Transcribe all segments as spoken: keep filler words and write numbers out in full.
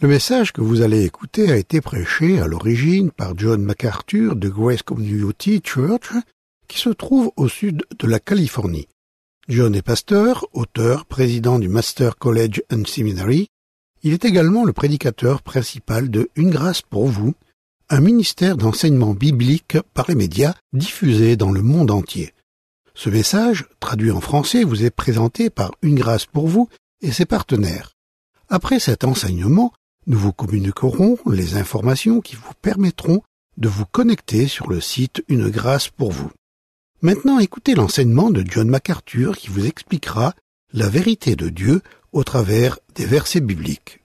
Le message que vous allez écouter a été prêché à l'origine par John MacArthur de Grace Community Church, qui se trouve au sud de la Californie. John est pasteur, auteur, président du Master College and Seminary. Il est également le prédicateur principal de Une grâce pour vous, un ministère d'enseignement biblique par les médias diffusé dans le monde entier. Ce message, traduit en français, vous est présenté par Une grâce pour vous et ses partenaires. Après cet enseignement, nous vous communiquerons les informations qui vous permettront de vous connecter sur le site Une grâce pour vous. Maintenant, écoutez l'enseignement de John MacArthur qui vous expliquera la vérité de Dieu au travers des versets bibliques.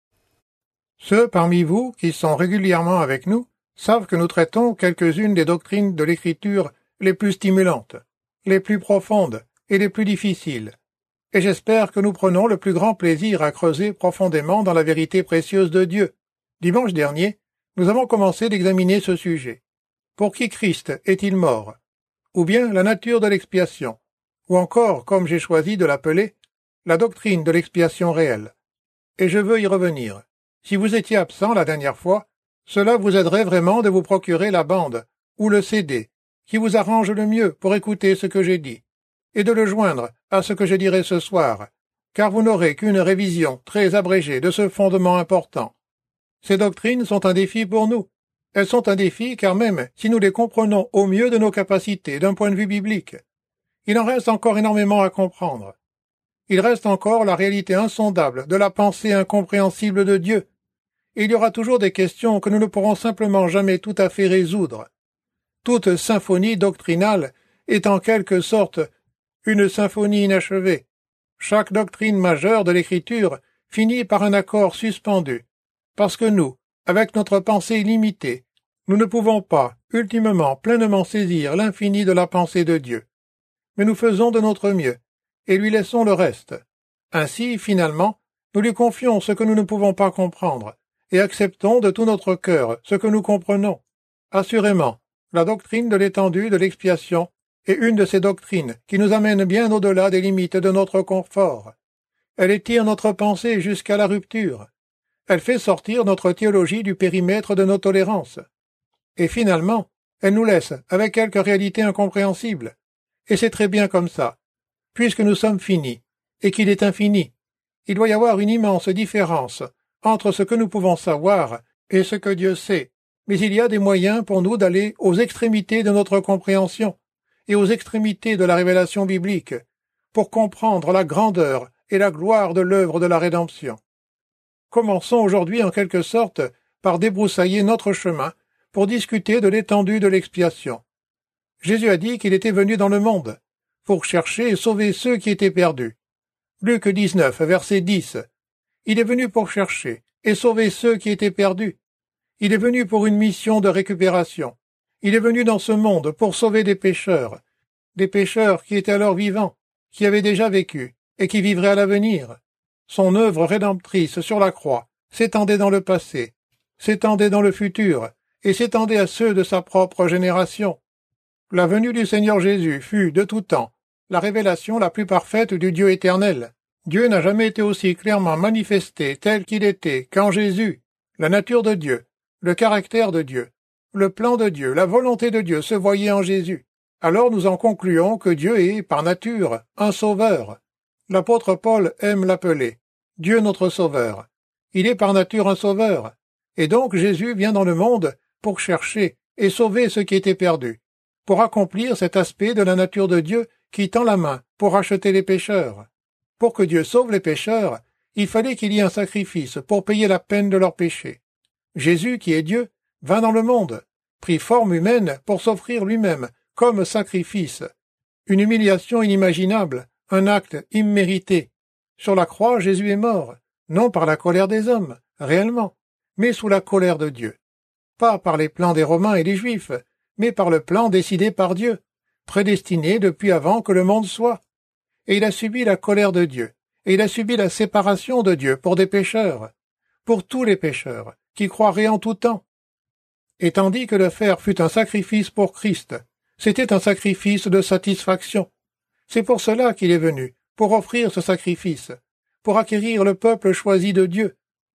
Ceux parmi vous qui sont régulièrement avec nous savent que nous traitons quelques-unes des doctrines de l'Écriture les plus stimulantes, les plus profondes et les plus difficiles. Et j'espère que nous prenons le plus grand plaisir à creuser profondément dans la vérité précieuse de Dieu. Dimanche dernier, nous avons commencé d'examiner ce sujet. Pour qui Christ est-il mort? Ou bien la nature de l'expiation? Ou encore, comme j'ai choisi de l'appeler, la doctrine de l'expiation réelle. Et je veux y revenir. Si vous étiez absent la dernière fois, cela vous aiderait vraiment de vous procurer la bande, ou le C D, qui vous arrange le mieux pour écouter ce que j'ai dit, et de le joindre à ce que je dirai ce soir, car vous n'aurez qu'une révision très abrégée de ce fondement important. Ces doctrines sont un défi pour nous. Elles sont un défi car même si nous les comprenons au mieux de nos capacités d'un point de vue biblique, il en reste encore énormément à comprendre. Il reste encore la réalité insondable de la pensée incompréhensible de Dieu. Et il y aura toujours des questions que nous ne pourrons simplement jamais tout à fait résoudre. Toute symphonie doctrinale est en quelque sorte une symphonie inachevée. Chaque doctrine majeure de l'Écriture finit par un accord suspendu, parce que nous, avec notre pensée limitée, nous ne pouvons pas, ultimement, pleinement saisir l'infini de la pensée de Dieu. Mais nous faisons de notre mieux, et lui laissons le reste. Ainsi, finalement, nous lui confions ce que nous ne pouvons pas comprendre, et acceptons de tout notre cœur ce que nous comprenons. Assurément, la doctrine de l'étendue de l'expiation est une de ces doctrines qui nous amène bien au-delà des limites de notre confort. Elle étire notre pensée jusqu'à la rupture. Elle fait sortir notre théologie du périmètre de nos tolérances. Et finalement, elle nous laisse avec quelques réalités incompréhensibles. Et c'est très bien comme ça, puisque nous sommes finis, et qu'il est infini. Il doit y avoir une immense différence entre ce que nous pouvons savoir et ce que Dieu sait, mais il y a des moyens pour nous d'aller aux extrémités de notre compréhension et aux extrémités de la révélation biblique, pour comprendre la grandeur et la gloire de l'œuvre de la rédemption. Commençons aujourd'hui en quelque sorte par débroussailler notre chemin pour discuter de l'étendue de l'expiation. Jésus a dit qu'il était venu dans le monde pour chercher et sauver ceux qui étaient perdus. Luc dix-neuf, verset dix. Il est venu pour chercher et sauver ceux qui étaient perdus. Il est venu pour une mission de récupération. Il est venu dans ce monde pour sauver des pécheurs, des pécheurs qui étaient alors vivants, qui avaient déjà vécu et qui vivraient à l'avenir. Son œuvre rédemptrice sur la croix s'étendait dans le passé, s'étendait dans le futur et s'étendait à ceux de sa propre génération. La venue du Seigneur Jésus fut, de tout temps, la révélation la plus parfaite du Dieu éternel. Dieu n'a jamais été aussi clairement manifesté tel qu'il était qu'en Jésus. La nature de Dieu, le caractère de Dieu, le plan de Dieu, la volonté de Dieu se voyaient en Jésus. Alors nous en concluons que Dieu est, par nature, un sauveur. L'apôtre Paul aime l'appeler Dieu notre sauveur. Il est par nature un sauveur. Et donc Jésus vient dans le monde pour chercher et sauver ceux qui étaient perdus, pour accomplir cet aspect de la nature de Dieu qui tend la main pour racheter les pécheurs. Pour que Dieu sauve les pécheurs, il fallait qu'il y ait un sacrifice pour payer la peine de leurs péchés. Jésus, qui est Dieu, vint dans le monde, prit forme humaine pour s'offrir lui-même comme sacrifice. Une humiliation inimaginable, un acte immérité. Sur la croix, Jésus est mort, non par la colère des hommes, réellement, mais sous la colère de Dieu. Pas par les plans des Romains et des Juifs, mais par le plan décidé par Dieu, prédestiné depuis avant que le monde soit. Et il a subi la colère de Dieu, et il a subi la séparation de Dieu pour des pécheurs, pour tous les pécheurs, qui croiraient en tout temps. Et tandis que le faire fut un sacrifice pour Christ, c'était un sacrifice de satisfaction. C'est pour cela qu'il est venu, pour offrir ce sacrifice, pour acquérir le peuple choisi de Dieu.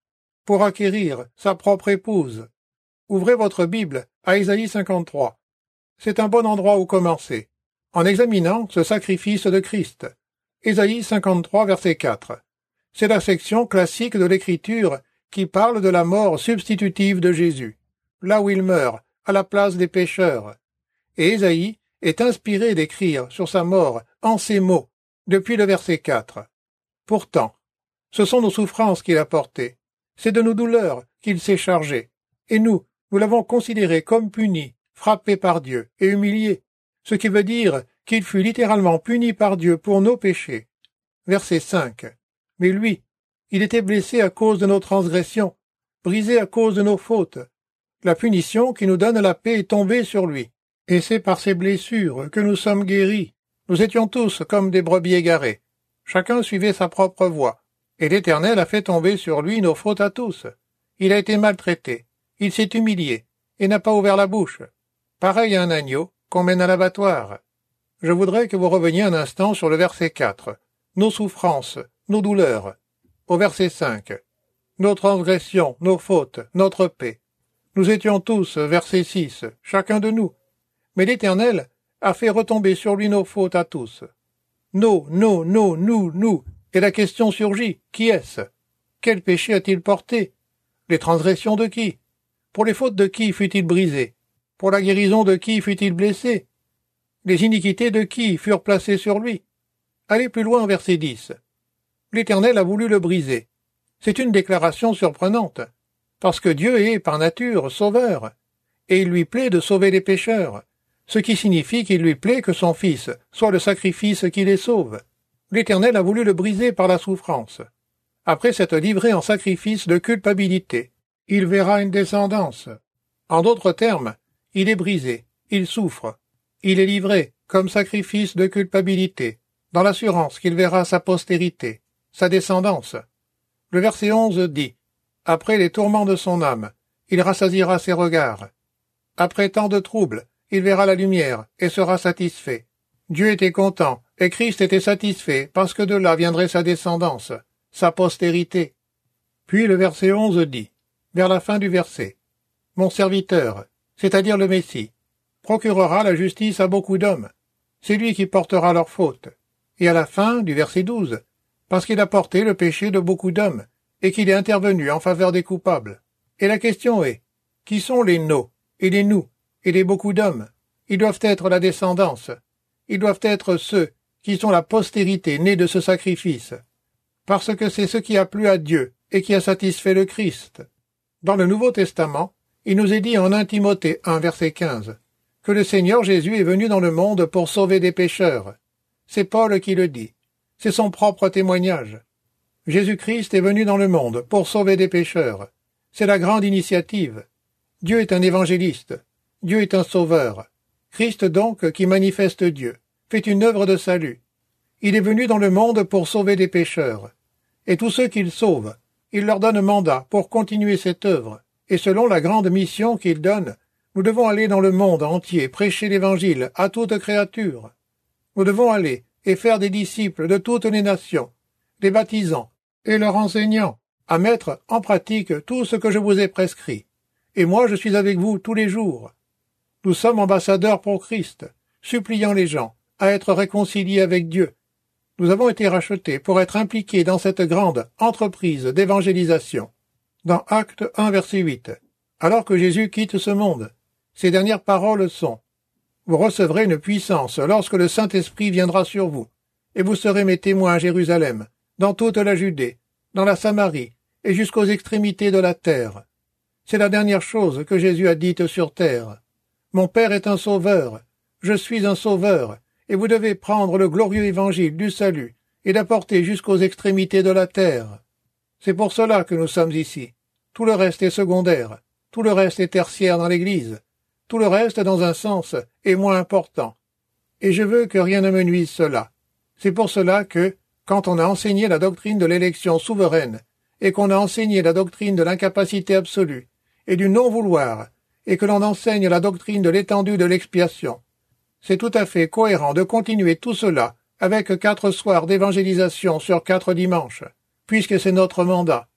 pour acquérir sa propre épouse. Ouvrez votre Bible à Ésaïe cinquante-trois. C'est un bon endroit où commencer, en examinant ce sacrifice de Christ. Ésaïe cinquante-trois, verset quatre. C'est la section classique de l'Écriture qui parle de la mort substitutive de Jésus, là où il meurt, à la place des pécheurs. Et Ésaïe est inspiré d'écrire sur sa mort en ces mots, depuis le verset quatre. Pourtant, ce sont nos souffrances qu'il a portées, c'est de nos douleurs qu'il s'est chargé, et nous, nous l'avons considéré comme puni, frappé par Dieu et humilié, ce qui veut dire qu'il fut littéralement puni par Dieu pour nos péchés. Verset cinq. Mais lui, il était blessé à cause de nos transgressions, brisé à cause de nos fautes. La punition qui nous donne la paix est tombée sur lui, et c'est par ses blessures que nous sommes guéris. Nous étions tous comme des brebis égarées. Chacun suivait sa propre voie, et l'Éternel a fait tomber sur lui nos fautes à tous. Il a été maltraité, il s'est humilié, et n'a pas ouvert la bouche. Pareil à un agneau qu'on mène à l'abattoir. Je voudrais que vous reveniez un instant sur le verset quatre. Nos souffrances, nos douleurs. Au verset cinq. Nos transgressions, nos fautes, notre paix. Nous étions tous, verset six, chacun de nous. Mais l'Éternel a fait retomber sur lui nos fautes à tous. Nos, nos, nos, nous, nous. Et la question surgit, qui est-ce? Quel péché a-t-il porté? Les transgressions de qui? Pour les fautes de qui fut-il brisé? Pour la guérison de qui fut-il blessé? Les iniquités de qui furent placées sur lui? Allez plus loin, verset dix. L'Éternel a voulu le briser. C'est une déclaration surprenante, parce que Dieu est, par nature, sauveur, et il lui plaît de sauver les pécheurs, ce qui signifie qu'il lui plaît que son Fils soit le sacrifice qui les sauve. L'Éternel a voulu le briser par la souffrance. Après s'être livré en sacrifice de culpabilité, il verra une descendance. En d'autres termes, il est brisé, il souffre, il est livré comme sacrifice de culpabilité, dans l'assurance qu'il verra sa postérité, sa descendance. Le verset onze dit « Après les tourments de son âme, il rassasiera ses regards. Après tant de troubles, il verra la lumière et sera satisfait. Dieu était content, et Christ était satisfait, parce que de là viendrait sa descendance, sa postérité. » Puis le verset onze dit, vers la fin du verset, « Mon serviteur, c'est-à-dire le Messie, procurera la justice à beaucoup d'hommes. C'est lui qui portera leurs fautes. » Et à la fin du verset douze, parce qu'il a porté le péché de beaucoup d'hommes, et qu'il est intervenu en faveur des coupables. Et la question est, qui sont les nos, et les nous, et les beaucoup d'hommes? Ils doivent être la descendance. Ils doivent être ceux qui sont la postérité née de ce sacrifice. Parce que c'est ce qui a plu à Dieu, et qui a satisfait le Christ. Dans le Nouveau Testament, il nous est dit en un Timothée un, verset quinze, que le Seigneur Jésus est venu dans le monde pour sauver des pécheurs. C'est Paul qui le dit. C'est son propre témoignage. Jésus-Christ est venu dans le monde pour sauver des pécheurs. C'est la grande initiative. Dieu est un évangéliste. Dieu est un sauveur. Christ donc, qui manifeste Dieu, fait une œuvre de salut. Il est venu dans le monde pour sauver des pécheurs. Et tous ceux qu'il sauve, il leur donne mandat pour continuer cette œuvre. Et selon la grande mission qu'il donne, nous devons aller dans le monde entier prêcher l'Évangile à toute créature. Nous devons aller et faire des disciples de toutes les nations, les baptisant et leur enseignant à mettre en pratique tout ce que je vous ai prescrit. Et moi je suis avec vous tous les jours. Nous sommes ambassadeurs pour Christ, suppliant les gens à être réconciliés avec Dieu. Nous avons été rachetés pour être impliqués dans cette grande entreprise d'évangélisation. Dans Actes un, verset huit, alors que Jésus quitte ce monde, ses dernières paroles sont « Vous recevrez une puissance lorsque le Saint-Esprit viendra sur vous, et vous serez mes témoins à Jérusalem, dans toute la Judée, dans la Samarie, et jusqu'aux extrémités de la terre. » C'est la dernière chose que Jésus a dite sur terre. « Mon Père est un sauveur, je suis un sauveur, et vous devez prendre le glorieux évangile du salut et l'apporter jusqu'aux extrémités de la terre. » C'est pour cela que nous sommes ici. Tout le reste est secondaire, tout le reste est tertiaire dans l'Église. Tout le reste, dans un sens, est moins important. Et je veux que rien ne me nuise cela. C'est pour cela que, quand on a enseigné la doctrine de l'élection souveraine, et qu'on a enseigné la doctrine de l'incapacité absolue, et du non-vouloir, et que l'on enseigne la doctrine de l'étendue de l'expiation, c'est tout à fait cohérent de continuer tout cela avec quatre soirs d'évangélisation sur quatre dimanches, puisque c'est notre mandat.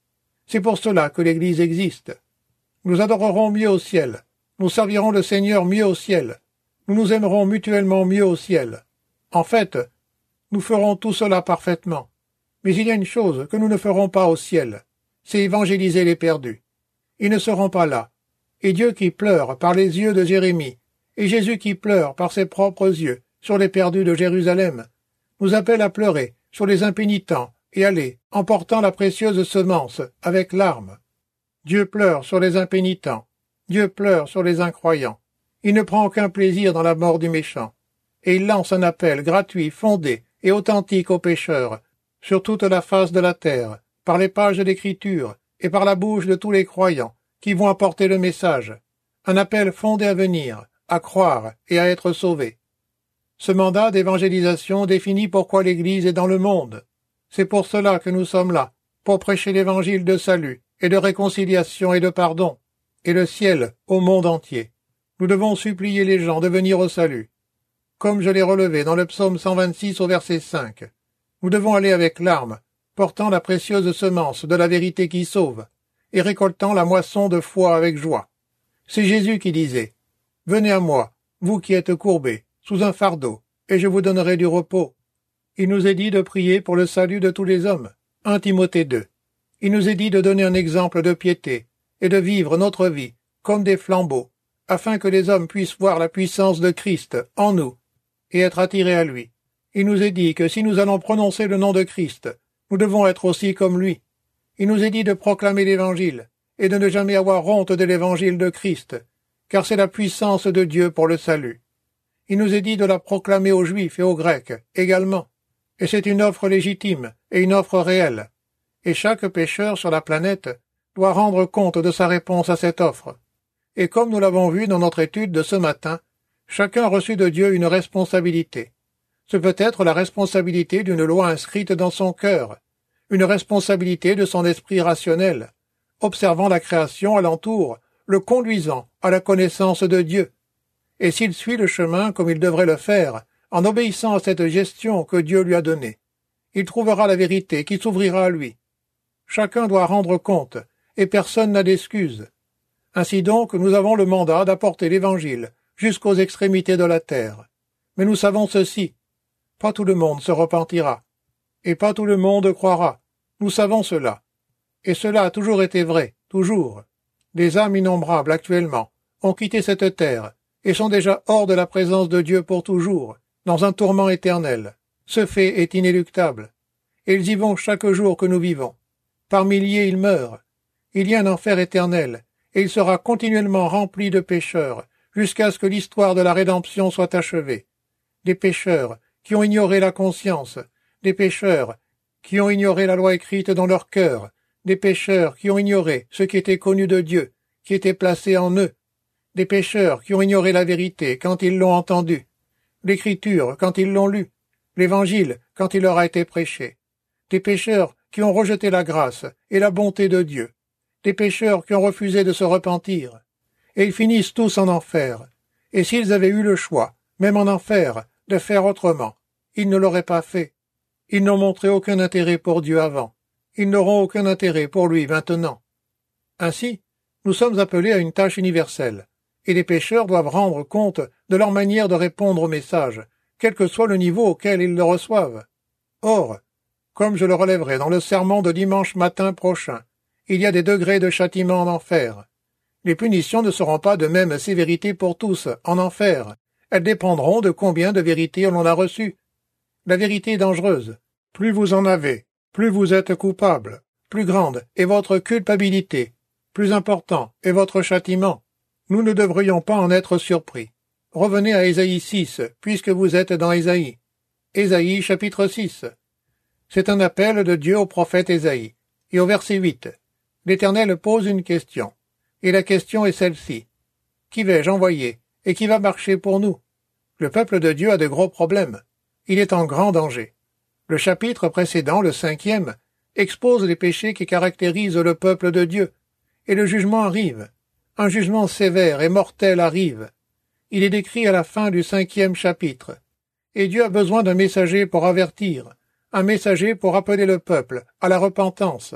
C'est pour cela que l'Église existe. Nous adorerons mieux au ciel. Nous servirons le Seigneur mieux au ciel. Nous nous aimerons mutuellement mieux au ciel. En fait, nous ferons tout cela parfaitement. Mais il y a une chose que nous ne ferons pas au ciel, c'est évangéliser les perdus. Ils ne seront pas là. Et Dieu qui pleure par les yeux de Jérémie, et Jésus qui pleure par ses propres yeux sur les perdus de Jérusalem, nous appelle à pleurer sur les impénitents et aller, emportant la précieuse semence, avec larmes. Dieu pleure sur les impénitents. Dieu pleure sur les incroyants. Il ne prend aucun plaisir dans la mort du méchant. Et il lance un appel gratuit, fondé et authentique aux pécheurs, sur toute la face de la terre, par les pages d'Écriture et par la bouche de tous les croyants qui vont apporter le message. Un appel fondé à venir, à croire et à être sauvé. Ce mandat d'évangélisation définit pourquoi l'Église est dans le monde. C'est pour cela que nous sommes là, pour prêcher l'évangile de salut et de réconciliation et de pardon, et le ciel au monde entier. Nous devons supplier les gens de venir au salut. Comme je l'ai relevé dans le psaume cent vingt-six au verset cinq, nous devons aller avec larmes, portant la précieuse semence de la vérité qui sauve, et récoltant la moisson de foi avec joie. C'est Jésus qui disait « Venez à moi, vous qui êtes courbés, sous un fardeau, et je vous donnerai du repos. » Il nous est dit de prier pour le salut de tous les hommes. un Timothée deux. Il nous est dit de donner un exemple de piété, et de vivre notre vie comme des flambeaux, afin que les hommes puissent voir la puissance de Christ en nous, et être attirés à lui. Il nous est dit que si nous allons prononcer le nom de Christ, nous devons être aussi comme lui. Il nous est dit de proclamer l'Évangile, et de ne jamais avoir honte de l'Évangile de Christ, car c'est la puissance de Dieu pour le salut. Il nous est dit de la proclamer aux Juifs et aux Grecs également, et c'est une offre légitime et une offre réelle. Et chaque pécheur sur la planète doit rendre compte de sa réponse à cette offre. Et comme nous l'avons vu dans notre étude de ce matin, chacun a reçu de Dieu une responsabilité. Ce peut être la responsabilité d'une loi inscrite dans son cœur, une responsabilité de son esprit rationnel, observant la création alentour, le conduisant à la connaissance de Dieu. Et s'il suit le chemin comme il devrait le faire, en obéissant à cette gestion que Dieu lui a donnée, il trouvera la vérité qui s'ouvrira à lui. Chacun doit rendre compte, et personne n'a d'excuse. Ainsi donc, nous avons le mandat d'apporter l'Évangile jusqu'aux extrémités de la terre. Mais nous savons ceci, pas tout le monde se repentira, et pas tout le monde croira. Nous savons cela. Et cela a toujours été vrai, toujours. Des âmes innombrables actuellement ont quitté cette terre et sont déjà hors de la présence de Dieu pour toujours, dans un tourment éternel. Ce fait est inéluctable. Et ils y vont chaque jour que nous vivons. Par milliers ils meurent. Il y a un enfer éternel, et il sera continuellement rempli de pécheurs, jusqu'à ce que l'histoire de la rédemption soit achevée. Des pécheurs qui ont ignoré la conscience, des pécheurs qui ont ignoré la loi écrite dans leur cœur, des pécheurs qui ont ignoré ce qui était connu de Dieu, qui était placé en eux, des pécheurs qui ont ignoré la vérité quand ils l'ont entendue, l'Écriture quand ils l'ont lue, l'Évangile quand il leur a été prêché, des pécheurs qui ont rejeté la grâce et la bonté de Dieu, des pécheurs qui ont refusé de se repentir, et ils finissent tous en enfer. Et s'ils avaient eu le choix, même en enfer, de faire autrement, ils ne l'auraient pas fait. Ils n'ont montré aucun intérêt pour Dieu avant. Ils n'auront aucun intérêt pour lui maintenant. Ainsi, nous sommes appelés à une tâche universelle, et les pécheurs doivent rendre compte de leur manière de répondre au message, quel que soit le niveau auquel ils le reçoivent. Or, comme je le relèverai dans le sermon de dimanche matin prochain, il y a des degrés de châtiment en enfer. Les punitions ne seront pas de même sévérité pour tous en enfer. Elles dépendront de combien de vérité l'on a reçu. La vérité est dangereuse. Plus vous en avez, plus vous êtes coupable, plus grande est votre culpabilité, plus important est votre châtiment. Nous ne devrions pas en être surpris. Revenez à Ésaïe six, puisque vous êtes dans Ésaïe. Ésaïe chapitre six. C'est un appel de Dieu au prophète Ésaïe. Et au verset huit, l'Éternel pose une question. Et la question est celle-ci. Qui vais-je envoyer et qui va marcher pour nous? Le peuple de Dieu a de gros problèmes. Il est en grand danger. Le chapitre précédent, le cinquième, expose les péchés qui caractérisent le peuple de Dieu. Et le jugement arrive. Un jugement sévère et mortel arrive. Il est décrit à la fin du cinquième chapitre. Et Dieu a besoin d'un messager pour avertir, un messager pour appeler le peuple à la repentance,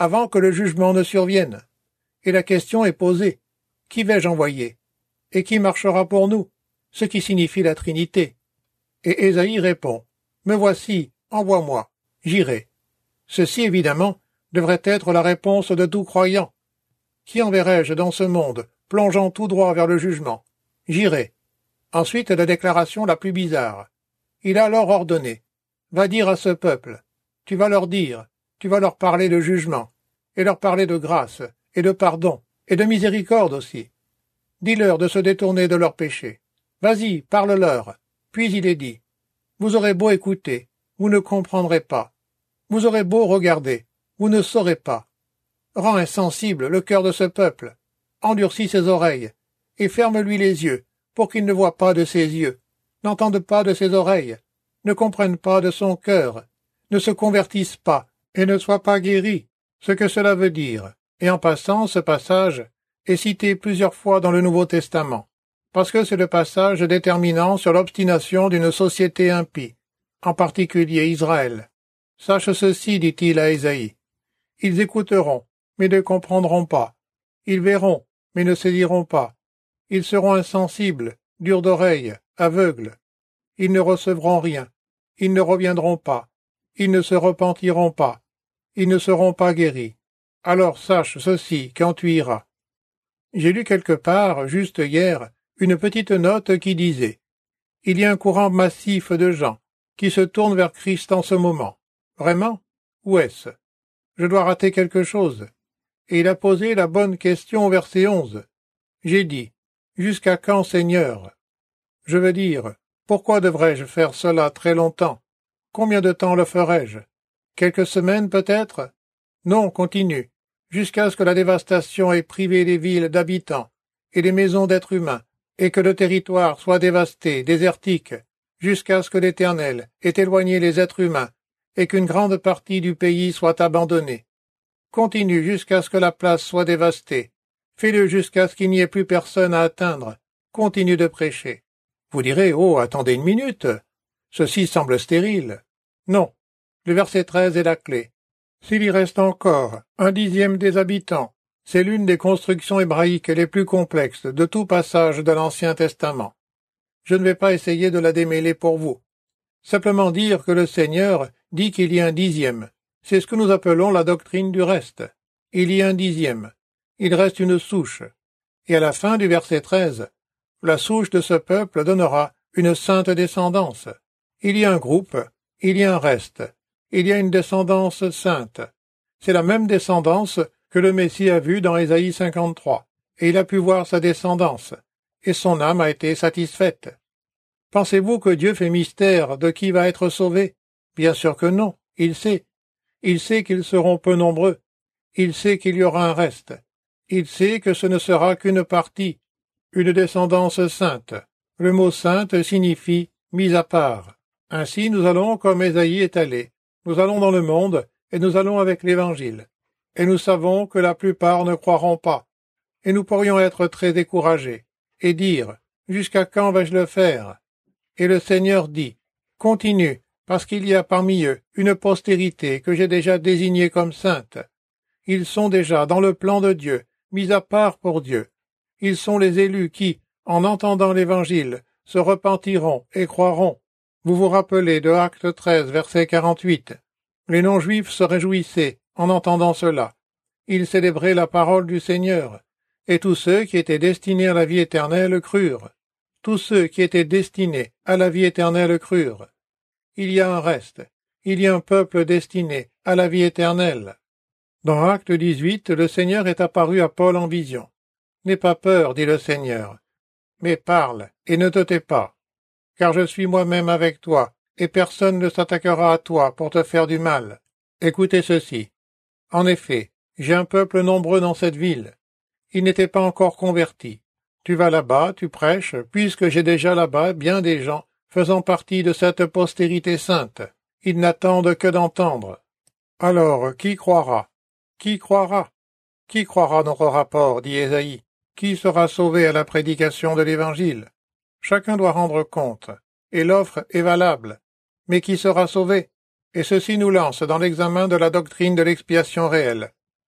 avant que le jugement ne survienne. Et la question est posée. Qui vais-je envoyer? Et qui marchera pour nous? Ce qui signifie la Trinité. Et Ésaïe répond, Me voici, envoie-moi, j'irai. Ceci, évidemment, devrait être la réponse de tout croyant. Qui enverrai-je dans ce monde, plongeant tout droit vers le jugement? J'irai. Ensuite, la déclaration la plus bizarre. Il a alors ordonné, Va dire à ce peuple, tu vas leur dire, tu vas leur parler de jugement, et leur parler de grâce, et de pardon, et de miséricorde aussi. Dis-leur de se détourner de leurs péchés. Vas-y, parle-leur. Puis il est dit, vous aurez beau écouter, vous ne comprendrez pas. Vous aurez beau regarder, vous ne saurez pas. Rends insensible le cœur de ce peuple, endurcis ses oreilles, et ferme-lui les yeux, pour qu'il ne voie pas de ses yeux, n'entende pas de ses oreilles, ne comprenne pas de son cœur, ne se convertisse pas, et ne soit pas guéri, ce que cela veut dire. Et en passant, ce passage est cité plusieurs fois dans le Nouveau Testament, parce que c'est le passage déterminant sur l'obstination d'une société impie, en particulier Israël. Sache ceci, dit-il à Ésaïe. Ils écouteront, mais ne comprendront pas. Ils verront, mais ne saisiront pas. Ils seront insensibles, durs d'oreille, aveugles. Ils ne recevront rien. Ils ne reviendront pas. Ils ne se repentiront pas. Ils ne seront pas guéris. Alors sache ceci quand tu iras. J'ai lu quelque part, juste hier, une petite note qui disait « Il y a un courant massif de gens qui se tournent vers Christ en ce moment. Vraiment? Où est-ce? Je dois rater quelque chose. » Et il a posé la bonne question au verset onze. J'ai dit « Jusqu'à quand, Seigneur ?» Je veux dire, pourquoi devrais-je faire cela très longtemps? Combien de temps le ferai-je? Quelques semaines peut-être? Non, continue, jusqu'à ce que la dévastation ait privé les villes d'habitants et les maisons d'êtres humains, et que le territoire soit dévasté, désertique, jusqu'à ce que l'Éternel ait éloigné les êtres humains, et qu'une grande partie du pays soit abandonnée. Continue jusqu'à ce que la place soit dévastée. Fais-le jusqu'à ce qu'il n'y ait plus personne à atteindre. Continue de prêcher. Vous direz, oh, attendez une minute. Ceci semble stérile. Non. Le verset treize est la clé. S'il y reste encore un dixième des habitants, c'est l'une des constructions hébraïques les plus complexes de tout passage de l'Ancien Testament. Je ne vais pas essayer de la démêler pour vous. Simplement dire que le Seigneur dit qu'il y a un dixième. C'est ce que nous appelons la doctrine du reste. Il y a un dixième. Il reste une souche. Et à la fin du verset treize, la souche de ce peuple donnera une sainte descendance. Il y a un groupe, il y a un reste. Il y a une descendance sainte. C'est la même descendance que le Messie a vue dans Ésaïe cinquante-trois, et il a pu voir sa descendance, et son âme a été satisfaite. Pensez-vous que Dieu fait mystère de qui va être sauvé? Bien sûr que non, il sait. Il sait qu'ils seront peu nombreux. Il sait qu'il y aura un reste. Il sait que ce ne sera qu'une partie, une descendance sainte. Le mot sainte signifie mise à part. Ainsi nous allons comme Ésaïe est allé. Nous allons dans le monde, et nous allons avec l'Évangile. Et nous savons que la plupart ne croiront pas. Et nous pourrions être très découragés, et dire, jusqu'à quand vais-je le faire? Et le Seigneur dit, continue, parce qu'il y a parmi eux une postérité que j'ai déjà désignée comme sainte. Ils sont déjà dans le plan de Dieu, mis à part pour Dieu. Ils sont les élus qui, en entendant l'Évangile, se repentiront et croiront. Vous vous rappelez de Acte treize, verset quarante-huit. Les non-juifs se réjouissaient en entendant cela. Ils célébraient la parole du Seigneur, et tous ceux qui étaient destinés à la vie éternelle crurent. Tous ceux qui étaient destinés à la vie éternelle crurent. Il y a un reste, il y a un peuple destiné à la vie éternelle. Dans Acte dix-huit, le Seigneur est apparu à Paul en vision. N'aie pas peur, dit le Seigneur, mais parle et ne te tais pas. Car je suis moi-même avec toi, et personne ne s'attaquera à toi pour te faire du mal. Écoutez ceci. En effet, j'ai un peuple nombreux dans cette ville. Ils n'étaient pas encore convertis. Tu vas là-bas, tu prêches, puisque j'ai déjà là-bas bien des gens faisant partie de cette postérité sainte. Ils n'attendent que d'entendre. Alors, qui croira? Qui croira? Qui croira notre rapport, dit Ésaïe? Qui sera sauvé à la prédication de l'Évangile? Chacun doit rendre compte, et l'offre est valable. Mais qui sera sauvé? Et ceci nous lance dans l'examen de la doctrine de l'expiation réelle.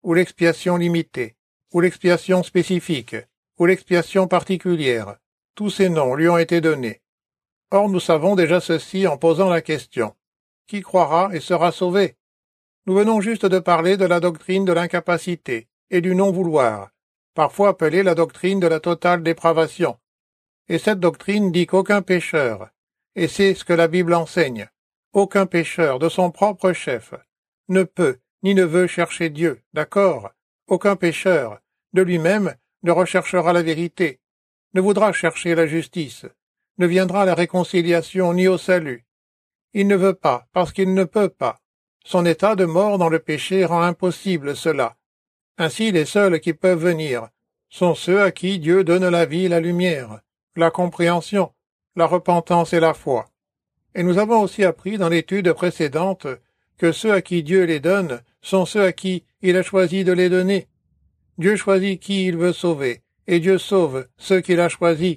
ou l'expiation limitée, ou l'expiation spécifique, ou l'expiation particulière. Tous ces noms lui ont été donnés. Or nous savons déjà ceci en posant la question. Qui croira et sera sauvé? Nous venons juste de parler de la doctrine de l'incapacité et du non-vouloir, parfois appelée la doctrine de la totale dépravation. Et cette doctrine dit qu'aucun pécheur, et c'est ce que la Bible enseigne, aucun pécheur de son propre chef ne peut ni ne veut chercher Dieu, d'accord? Aucun pécheur de lui-même ne recherchera la vérité, ne voudra chercher la justice, ne viendra à la réconciliation ni au salut. Il ne veut pas, parce qu'il ne peut pas. Son état de mort dans le péché rend impossible cela. Ainsi les seuls qui peuvent venir sont ceux à qui Dieu donne la vie et la lumière, la compréhension, la repentance et la foi. Et nous avons aussi appris dans l'étude précédente que ceux à qui Dieu les donne sont ceux à qui il a choisi de les donner. Dieu choisit qui il veut sauver, et Dieu sauve ceux qu'il a choisis.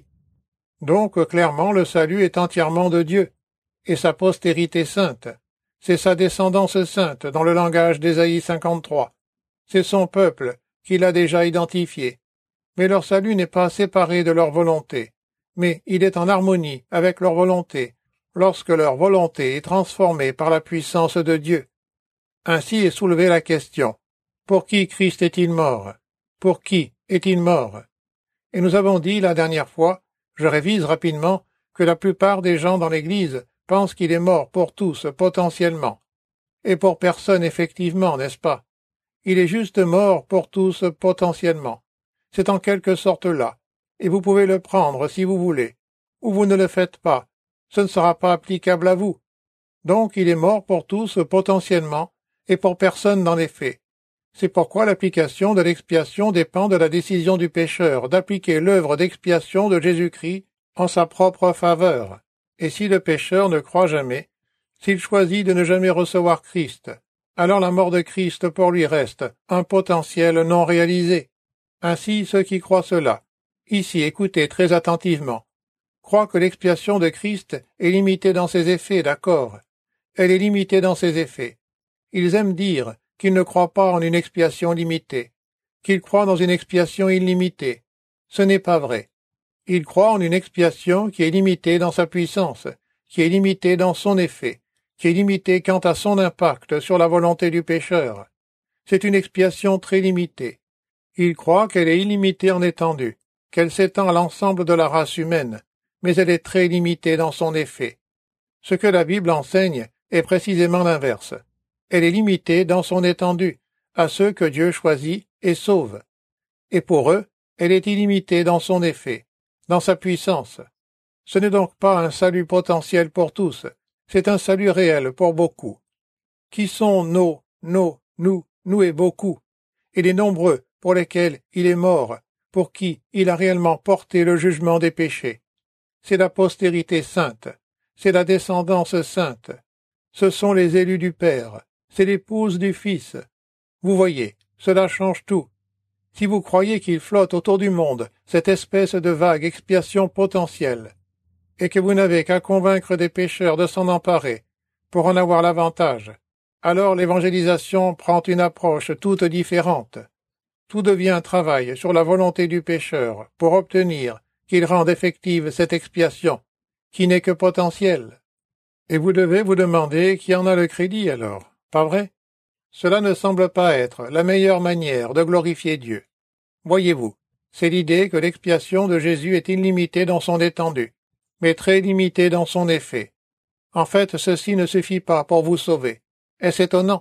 Donc, clairement, le salut est entièrement de Dieu, et sa postérité sainte. C'est sa descendance sainte dans le langage d'Ésaïe cinquante-trois. C'est son peuple qu'il a déjà identifié. Mais leur salut n'est pas séparé de leur volonté, mais il est en harmonie avec leur volonté, lorsque leur volonté est transformée par la puissance de Dieu. Ainsi est soulevée la question. Pour qui Christ est-il mort? Pour qui est-il mort? Et nous avons dit la dernière fois, je révise rapidement, que la plupart des gens dans l'Église pensent qu'il est mort pour tous potentiellement, et pour personne effectivement, n'est-ce pas? Il est juste mort pour tous potentiellement. C'est en quelque sorte là, et vous pouvez le prendre si vous voulez, ou vous ne le faites pas, ce ne sera pas applicable à vous. Donc il est mort pour tous potentiellement, et pour personne dans les faits. C'est pourquoi l'application de l'expiation dépend de la décision du pécheur d'appliquer l'œuvre d'expiation de Jésus-Christ en sa propre faveur. Et si le pécheur ne croit jamais, s'il choisit de ne jamais recevoir Christ, alors la mort de Christ pour lui reste un potentiel non réalisé. Ainsi, ceux qui croient cela, ici écoutez très attentivement, croient que l'expiation de Christ est limitée dans ses effets, d'accord? Elle est limitée dans ses effets. Ils aiment dire qu'ils ne croient pas en une expiation limitée, qu'ils croient dans une expiation illimitée. Ce n'est pas vrai. Ils croient en une expiation qui est limitée dans sa puissance, qui est limitée dans son effet, qui est limitée quant à son impact sur la volonté du pécheur. C'est une expiation très limitée. Ils croient qu'elle est illimitée en étendue, qu'elle s'étend à l'ensemble de la race humaine, mais elle est très limitée dans son effet. Ce que la Bible enseigne est précisément l'inverse. Elle est limitée dans son étendue, à ceux que Dieu choisit et sauve. Et pour eux, elle est illimitée dans son effet, dans sa puissance. Ce n'est donc pas un salut potentiel pour tous, c'est un salut réel pour beaucoup. Qui sont nos, nos, nous, nous et beaucoup, et les nombreux pour lesquels il est mort, pour qui il a réellement porté le jugement des péchés. C'est la postérité sainte, c'est la descendance sainte. Ce sont les élus du Père, c'est l'épouse du Fils. Vous voyez, cela change tout. Si vous croyez qu'il flotte autour du monde cette espèce de vague expiation potentielle, et que vous n'avez qu'à convaincre des pécheurs de s'en emparer pour en avoir l'avantage, alors l'évangélisation prend une approche toute différente. Tout devient un travail sur la volonté du pécheur pour obtenir qu'il rende effective cette expiation, qui n'est que potentielle. Et vous devez vous demander qui en a le crédit alors, pas vrai? Cela ne semble pas être la meilleure manière de glorifier Dieu. Voyez-vous, c'est l'idée que l'expiation de Jésus est illimitée dans son étendue, mais très limitée dans son effet. En fait, ceci ne suffit pas pour vous sauver. Est-ce étonnant?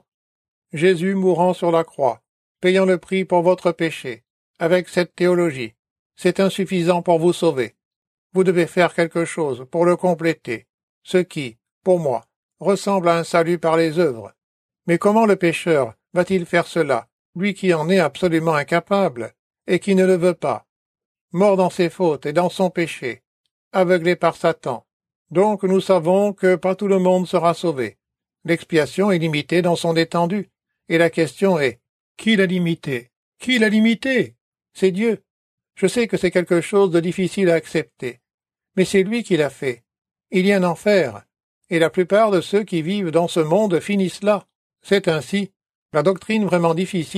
Jésus mourant sur la croix, payant le prix pour votre péché, avec cette théologie, c'est insuffisant pour vous sauver. Vous devez faire quelque chose pour le compléter, ce qui, pour moi, ressemble à un salut par les œuvres. Mais comment le pécheur va-t-il faire cela, lui qui en est absolument incapable, et qui ne le veut pas? Mort dans ses fautes et dans son péché, aveuglé par Satan. Donc nous savons que pas tout le monde sera sauvé. L'expiation est limitée dans son étendue, et la question est, qui l'a limitée? Qui l'a limitée? C'est Dieu. Je sais que c'est quelque chose de difficile à accepter, mais c'est lui qui l'a fait. Il y a un enfer, et la plupart de ceux qui vivent dans ce monde finissent là. C'est ainsi. La doctrine vraiment difficile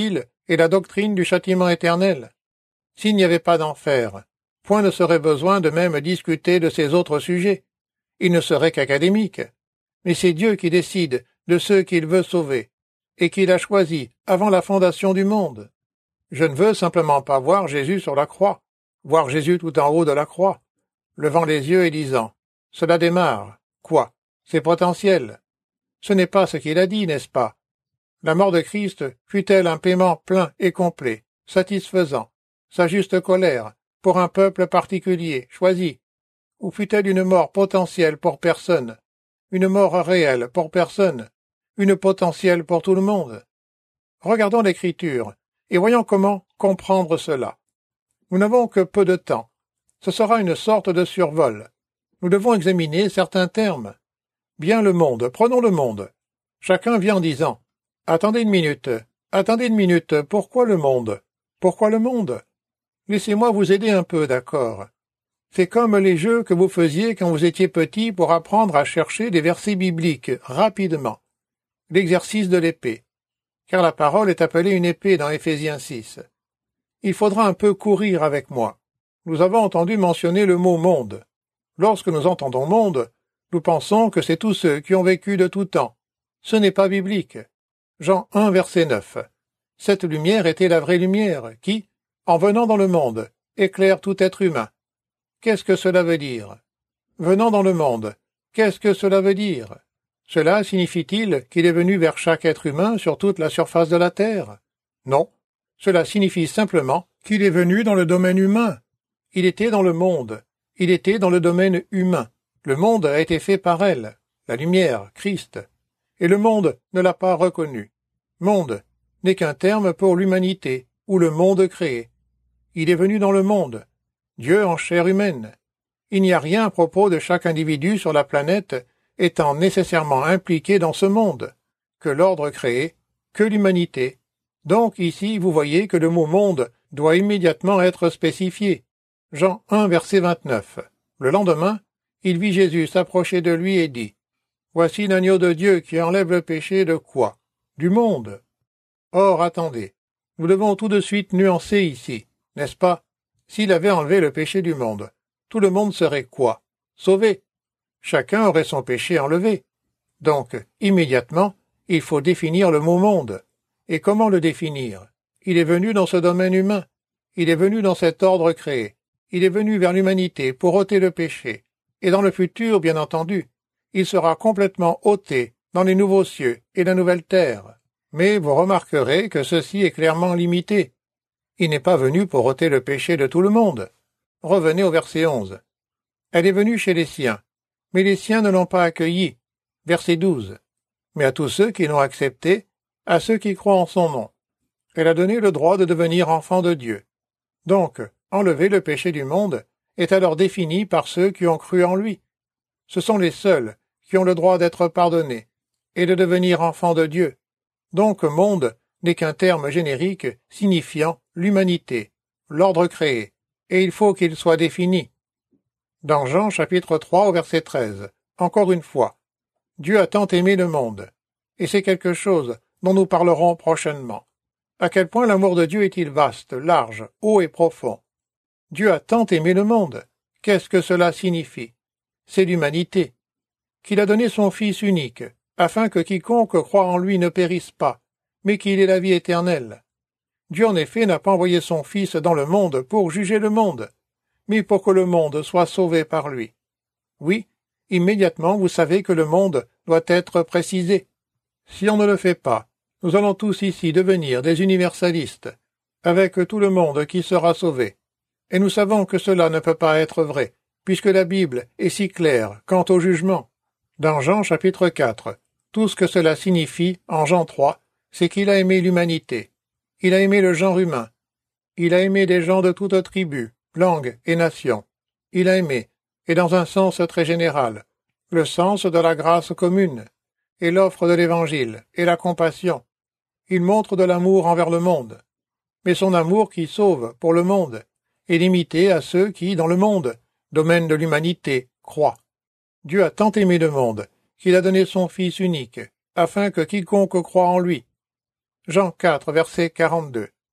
et la doctrine du châtiment éternel. S'il n'y avait pas d'enfer, point ne serait besoin de même discuter de ces autres sujets. Il ne serait qu'académique. Mais c'est Dieu qui décide de ceux qu'il veut sauver, et qu'il a choisis avant la fondation du monde. Je ne veux simplement pas voir Jésus sur la croix, voir Jésus tout en haut de la croix, levant les yeux et disant « Cela démarre. Quoi? C'est potentiel. » Ce n'est pas ce qu'il a dit, n'est-ce pas? La mort de Christ fut-elle un paiement plein et complet, satisfaisant, sa juste colère, pour un peuple particulier, choisi? Ou fut-elle une mort potentielle pour personne, une mort réelle pour personne, une potentielle pour tout le monde? Regardons l'Écriture, et voyons comment comprendre cela. Nous n'avons que peu de temps. Ce sera une sorte de survol. Nous devons examiner certains termes. Bien le monde, prenons le monde. Chacun vient en disant « Attendez une minute, attendez une minute, pourquoi le monde? Pourquoi le monde? Laissez-moi vous aider un peu, d'accord? C'est comme les jeux que vous faisiez quand vous étiez petit pour apprendre à chercher des versets bibliques rapidement. L'exercice de l'épée. Car la parole est appelée une épée dans Éphésiens six. Il faudra un peu courir avec moi. Nous avons entendu mentionner le mot « monde ». Lorsque nous entendons « monde », nous pensons que c'est tous ceux qui ont vécu de tout temps. Ce n'est pas biblique. Jean un, verset neuf. Cette lumière était la vraie lumière qui, en venant dans le monde, éclaire tout être humain. Qu'est-ce que cela veut dire? Venant dans le monde, qu'est-ce que cela veut dire? Cela signifie-t-il qu'il est venu vers chaque être humain sur toute la surface de la terre? Non. Cela signifie simplement qu'il est venu dans le domaine humain. Il était dans le monde. Il était dans le domaine humain. Le monde a été fait par elle, la lumière, Christ. Et le monde ne l'a pas reconnu. Monde n'est qu'un terme pour l'humanité, ou le monde créé. Il est venu dans le monde. Dieu en chair humaine. Il n'y a rien à propos de chaque individu sur la planète étant nécessairement impliqué dans ce monde, que l'ordre créé, que l'humanité. Donc ici, vous voyez que le mot « monde » doit immédiatement être spécifié. Jean un, verset vingt-neuf. Le lendemain, il vit Jésus s'approcher de lui et dit « Voici l'agneau de Dieu qui enlève le péché de quoi? Du monde. » Or, attendez, nous devons tout de suite nuancer ici, n'est-ce pas? S'il avait enlevé le péché du monde, tout le monde serait quoi? Sauvé. Chacun aurait son péché enlevé. Donc, immédiatement, il faut définir le mot « monde ». Et comment le définir? Il est venu dans ce domaine humain. Il est venu dans cet ordre créé. Il est venu vers l'humanité pour ôter le péché. Et dans le futur, bien entendu, il sera complètement ôté dans les nouveaux cieux et la nouvelle terre. Mais vous remarquerez que ceci est clairement limité. Il n'est pas venu pour ôter le péché de tout le monde. Revenez au verset onze. Elle est venue chez les siens, mais les siens ne l'ont pas accueillie. Verset douze. Mais à tous ceux qui l'ont accepté, à ceux qui croient en son nom. Elle a donné le droit de devenir enfant de Dieu. Donc, enlever le péché du monde est alors défini par ceux qui ont cru en lui. Ce sont les seuls qui ont le droit d'être pardonnés et de devenir enfants de Dieu. Donc, monde n'est qu'un terme générique signifiant l'humanité, l'ordre créé, et il faut qu'il soit défini. Dans Jean chapitre trois au verset treize, encore une fois, Dieu a tant aimé le monde, et c'est quelque chose dont nous parlerons prochainement. À quel point l'amour de Dieu est-il vaste, large, haut et profond? Dieu a tant aimé le monde. Qu'est-ce que cela signifie? C'est l'humanité. Qu'il a donné son Fils unique, afin que quiconque croit en lui ne périsse pas, mais qu'il ait la vie éternelle. Dieu en effet n'a pas envoyé son Fils dans le monde pour juger le monde, mais pour que le monde soit sauvé par lui. Oui, immédiatement vous savez que le monde doit être précisé. Si on ne le fait pas, nous allons tous ici devenir des universalistes, avec tout le monde qui sera sauvé. Et nous savons que cela ne peut pas être vrai, puisque la Bible est si claire quant au jugement. Dans Jean chapitre quatre, tout ce que cela signifie en Jean trois, c'est qu'il a aimé l'humanité. Il a aimé le genre humain. Il a aimé des gens de toute tribu, langue et nation. Il a aimé, et dans un sens très général, le sens de la grâce commune, et l'offre de l'Évangile, et la compassion. Il montre de l'amour envers le monde. Mais son amour qui sauve pour le monde est limité à ceux qui, dans le monde, domaine de l'humanité, croient. Dieu a tant aimé le monde qu'il a donné son Fils unique, afin que quiconque croit en lui. Jean quatre, verset quarante-deux.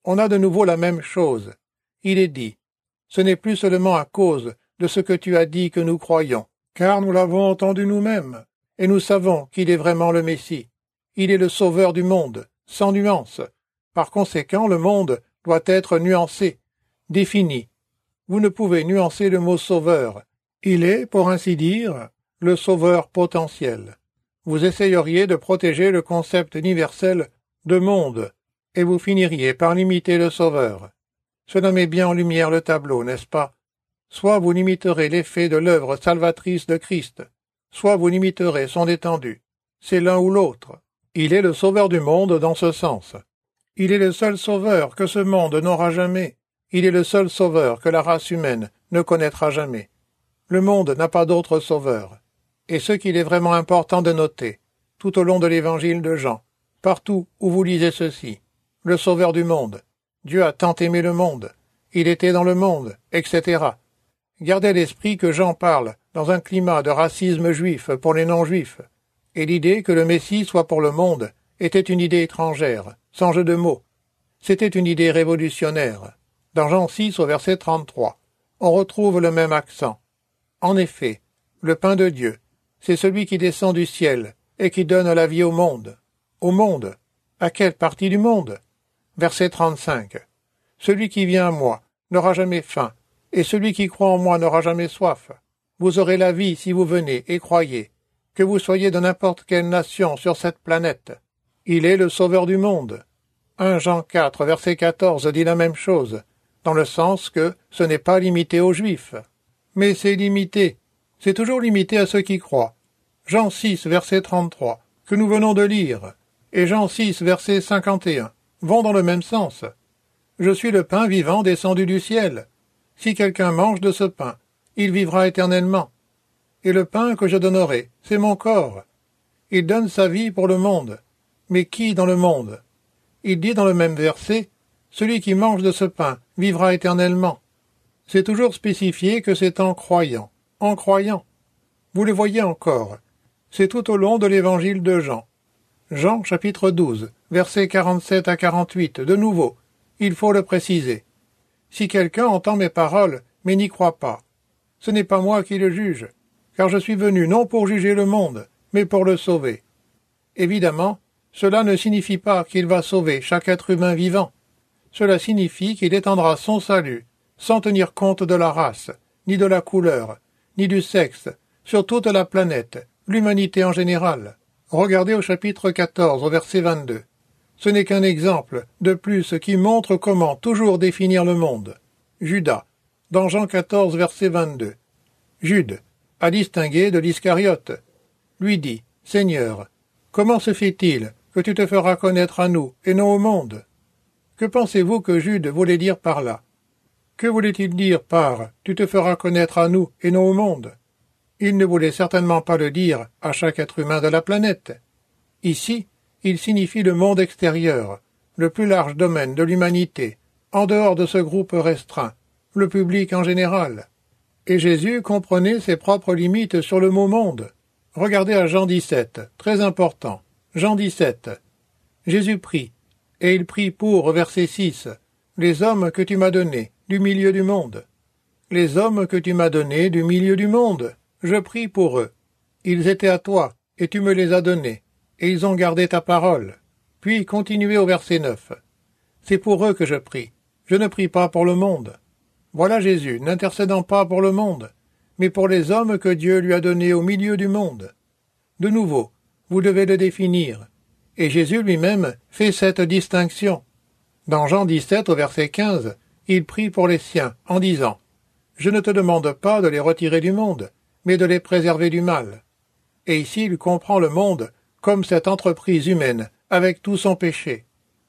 On a de nouveau la même chose. Il est dit, ce n'est plus seulement à cause de ce que tu as dit que nous croyons, car nous l'avons entendu nous-mêmes, et nous savons qu'il est vraiment le Messie. Il est le Sauveur du monde, sans nuance. Par conséquent, le monde doit être nuancé, défini. Vous ne pouvez nuancer le mot sauveur. Il est, pour ainsi dire, le sauveur potentiel. Vous essayeriez de protéger le concept universel de monde, et vous finiriez par limiter le sauveur. Cela met bien en lumière le tableau, n'est-ce pas? Soit vous limiterez l'effet de l'œuvre salvatrice de Christ, soit vous limiterez son étendue. C'est l'un ou l'autre. Il est le sauveur du monde dans ce sens. Il est le seul sauveur que ce monde n'aura jamais. Il est le seul sauveur que la race humaine ne connaîtra jamais. Le monde n'a pas d'autre sauveur. Et ce qu'il est vraiment important de noter, tout au long de l'évangile de Jean, partout où vous lisez ceci, le sauveur du monde, Dieu a tant aimé le monde, il était dans le monde, et cetera. Gardez à l'esprit que Jean parle dans un climat de racisme juif pour les non-juifs, et l'idée que le Messie soit pour le monde était une idée étrangère, sans jeu de mots. C'était une idée révolutionnaire. Dans Jean six au verset trente-trois, on retrouve le même accent. En effet, le pain de Dieu, c'est celui qui descend du ciel et qui donne la vie au monde. Au monde? À quelle partie du monde? Verset trente-cinq. Celui qui vient à moi n'aura jamais faim, et celui qui croit en moi n'aura jamais soif. Vous aurez la vie si vous venez et croyez, que vous soyez de n'importe quelle nation sur cette planète. Il est le sauveur du monde. un Jean quatre, verset quatorze dit la même chose, dans le sens que ce n'est pas limité aux Juifs. Mais c'est limité. C'est toujours limité à ceux qui croient. Jean six, verset trente-trois, que nous venons de lire, et Jean six, verset cinquante et un, vont dans le même sens. Je suis le pain vivant descendu du ciel. Si quelqu'un mange de ce pain, il vivra éternellement. Et le pain que je donnerai, c'est mon corps. Il donne sa vie pour le monde. Mais qui dans le monde? Il dit dans le même verset, celui qui mange de ce pain vivra éternellement. C'est toujours spécifié que c'est en croyant, en croyant. Vous le voyez encore. C'est tout au long de l'évangile de Jean. Jean chapitre douze, versets quarante-sept à quarante-huit, de nouveau, il faut le préciser. Si quelqu'un entend mes paroles, mais n'y croit pas, ce n'est pas moi qui le juge, car je suis venu non pour juger le monde, mais pour le sauver. Évidemment, cela ne signifie pas qu'il va sauver chaque être humain vivant. Cela signifie qu'il étendra son salut, sans tenir compte de la race, ni de la couleur, ni du sexe, sur toute la planète, l'humanité en général. Regardez au chapitre quatorze, au verset vingt-deux. Ce n'est qu'un exemple de plus qui montre comment toujours définir le monde. Judas, dans Jean quatorze, verset vingt-deux. Jude, à distinguer de l'Iscariote, lui dit, « Seigneur, comment se fait-il que tu te feras connaître à nous et non au monde ?» Que pensez-vous que Jude voulait dire par là? Que voulait-il dire par « tu te feras connaître à nous et non au monde » Il ne voulait certainement pas le dire à chaque être humain de la planète. Ici, il signifie le monde extérieur, le plus large domaine de l'humanité, en dehors de ce groupe restreint, le public en général. Et Jésus comprenait ses propres limites sur le mot « monde ». Regardez à Jean dix-sept, très important. Jean dix-sept. Jésus prie, et il prie pour, verset six, « Les hommes que tu m'as donnés, du milieu du monde. » Les hommes que tu m'as donnés du milieu du monde, je prie pour eux. Ils étaient à toi, et tu me les as donnés, et ils ont gardé ta parole. Puis continuez au verset neuf. C'est pour eux que je prie. Je ne prie pas pour le monde. Voilà Jésus, n'intercédant pas pour le monde, mais pour les hommes que Dieu lui a donnés au milieu du monde. De nouveau, vous devez le définir. Et Jésus lui-même fait cette distinction. Dans Jean dix-sept au verset quinze, il prie pour les siens en disant « Je ne te demande pas de les retirer du monde, mais de les préserver du mal. » Et ici il comprend le monde comme cette entreprise humaine avec tout son péché.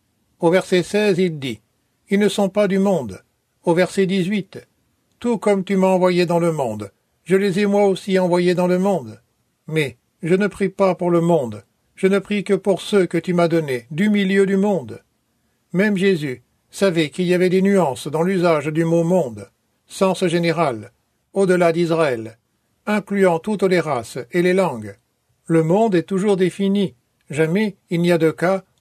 Au verset seize, il dit « Ils ne sont pas du monde. » Au verset dix-huit, « Tout comme tu m'as envoyé dans le monde, je les ai moi aussi envoyés dans le monde. Mais je ne prie pas pour le monde, je ne prie que pour ceux que tu m'as donnés du milieu du monde. » Même Jésus savait qu'il y avait des nuances dans l'usage du mot « monde », sens général, au-delà d'Israël, incluant toutes les races et les langues. Le monde est toujours défini, jamais il n'y a de cas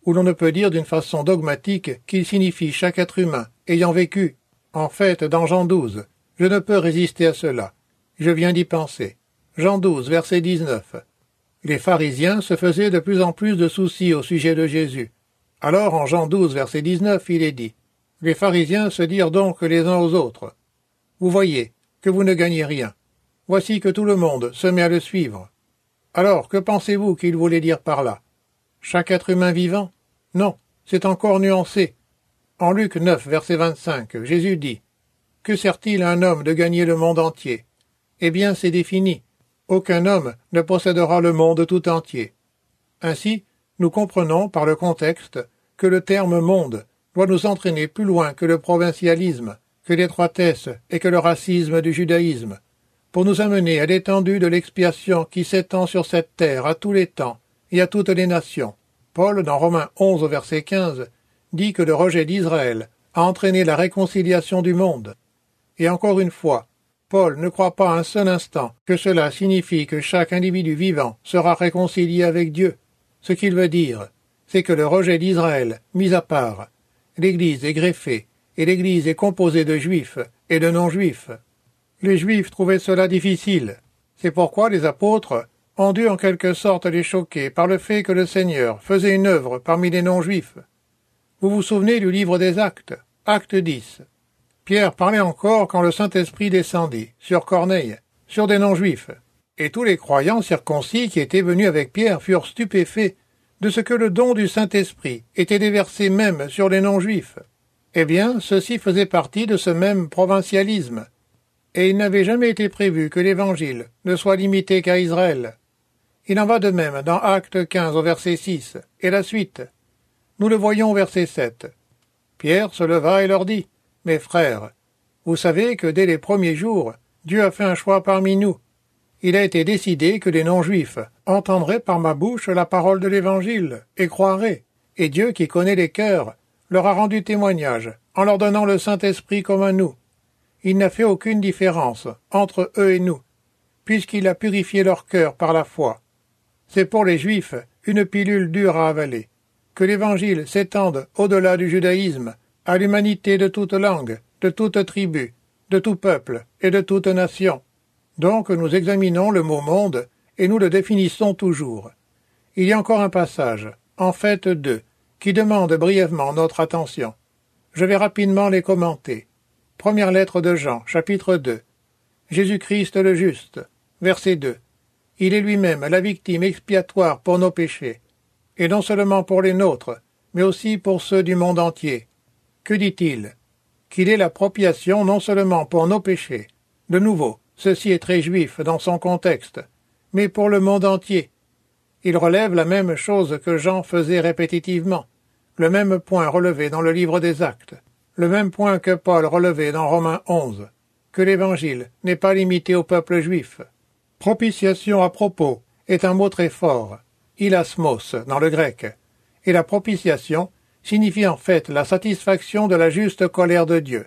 où l'on ne peut dire d'une façon dogmatique qu'il signifie chaque être humain, ayant vécu. En fait, dans Jean douze, je ne peux résister à cela. Je viens d'y penser. Jean douze, verset dix-neuf. Les pharisiens se faisaient de plus en plus de soucis au sujet de Jésus. Alors, en Jean douze, verset dix-neuf, il est dit « Les pharisiens se dirent donc les uns aux autres. Vous voyez que vous ne gagnez rien. Voici que tout le monde se met à le suivre. Alors, que pensez-vous qu'il voulait dire par là? Chaque être humain vivant? Non, c'est encore nuancé. En Luc neuf, verset vingt-cinq, Jésus dit « Que sert-il à un homme de gagner le monde entier? Eh bien, c'est défini. Aucun homme ne possédera le monde tout entier. » Ainsi, nous comprenons par le contexte que le terme « monde » doit nous entraîner plus loin que le provincialisme, que l'étroitesse et que le racisme du judaïsme, pour nous amener à l'étendue de l'expiation qui s'étend sur cette terre à tous les temps et à toutes les nations. Paul, dans Romains onze, verset quinze, dit que le rejet d'Israël a entraîné la réconciliation du monde. Et encore une fois, Paul ne croit pas un seul instant que cela signifie que chaque individu vivant sera réconcilié avec Dieu. Ce qu'il veut dire, c'est que le rejet d'Israël, mis à part, l'Église est greffée, et l'Église est composée de Juifs et de non-Juifs. Les Juifs trouvaient cela difficile. C'est pourquoi les apôtres ont dû en quelque sorte les choquer par le fait que le Seigneur faisait une œuvre parmi les non-Juifs. Vous vous souvenez du livre des Actes, Acte dix. Pierre parlait encore quand le Saint-Esprit descendit, sur Corneille, sur des non-Juifs. Et tous les croyants circoncis qui étaient venus avec Pierre furent stupéfaits de ce que le don du Saint-Esprit était déversé même sur les non-Juifs. Eh bien, ceci faisait partie de ce même provincialisme. Et il n'avait jamais été prévu que l'Évangile ne soit limité qu'à Israël. Il en va de même dans Acte quinze au verset six, et la suite. Nous le voyons au verset sept. Pierre se leva et leur dit, « Mes frères, vous savez que dès les premiers jours, Dieu a fait un choix parmi nous. Il a été décidé que les non-juifs entendraient par ma bouche la parole de l'Évangile et croiraient. Et Dieu, qui connaît les cœurs, leur a rendu témoignage en leur donnant le Saint-Esprit comme à nous. Il n'a fait aucune différence entre eux et nous, puisqu'il a purifié leur cœur par la foi. C'est pour les Juifs une pilule dure à avaler. Que l'Évangile s'étende au-delà du judaïsme, à l'humanité de toute langue, de toute tribu, de tout peuple et de toute nation. Donc nous examinons le mot « monde » et nous le définissons toujours. Il y a encore un passage, en fait deux, qui demande brièvement notre attention. Je vais rapidement les commenter. Première lettre de Jean, chapitre deux. Jésus-Christ le juste, verset deux. Il est lui-même la victime expiatoire pour nos péchés, et non seulement pour les nôtres, mais aussi pour ceux du monde entier. Que dit-il? Qu'il est la propiation non seulement pour nos péchés. De nouveau, ceci est très juif dans son contexte, mais pour le monde entier. Il relève la même chose que Jean faisait répétitivement, le même point relevé dans le livre des Actes, le même point que Paul relevait dans Romains onze, que l'Évangile n'est pas limité au peuple juif. Propitiation à propos est un mot très fort, ilasmos dans le grec, et la propitiation signifie en fait la satisfaction de la juste colère de Dieu.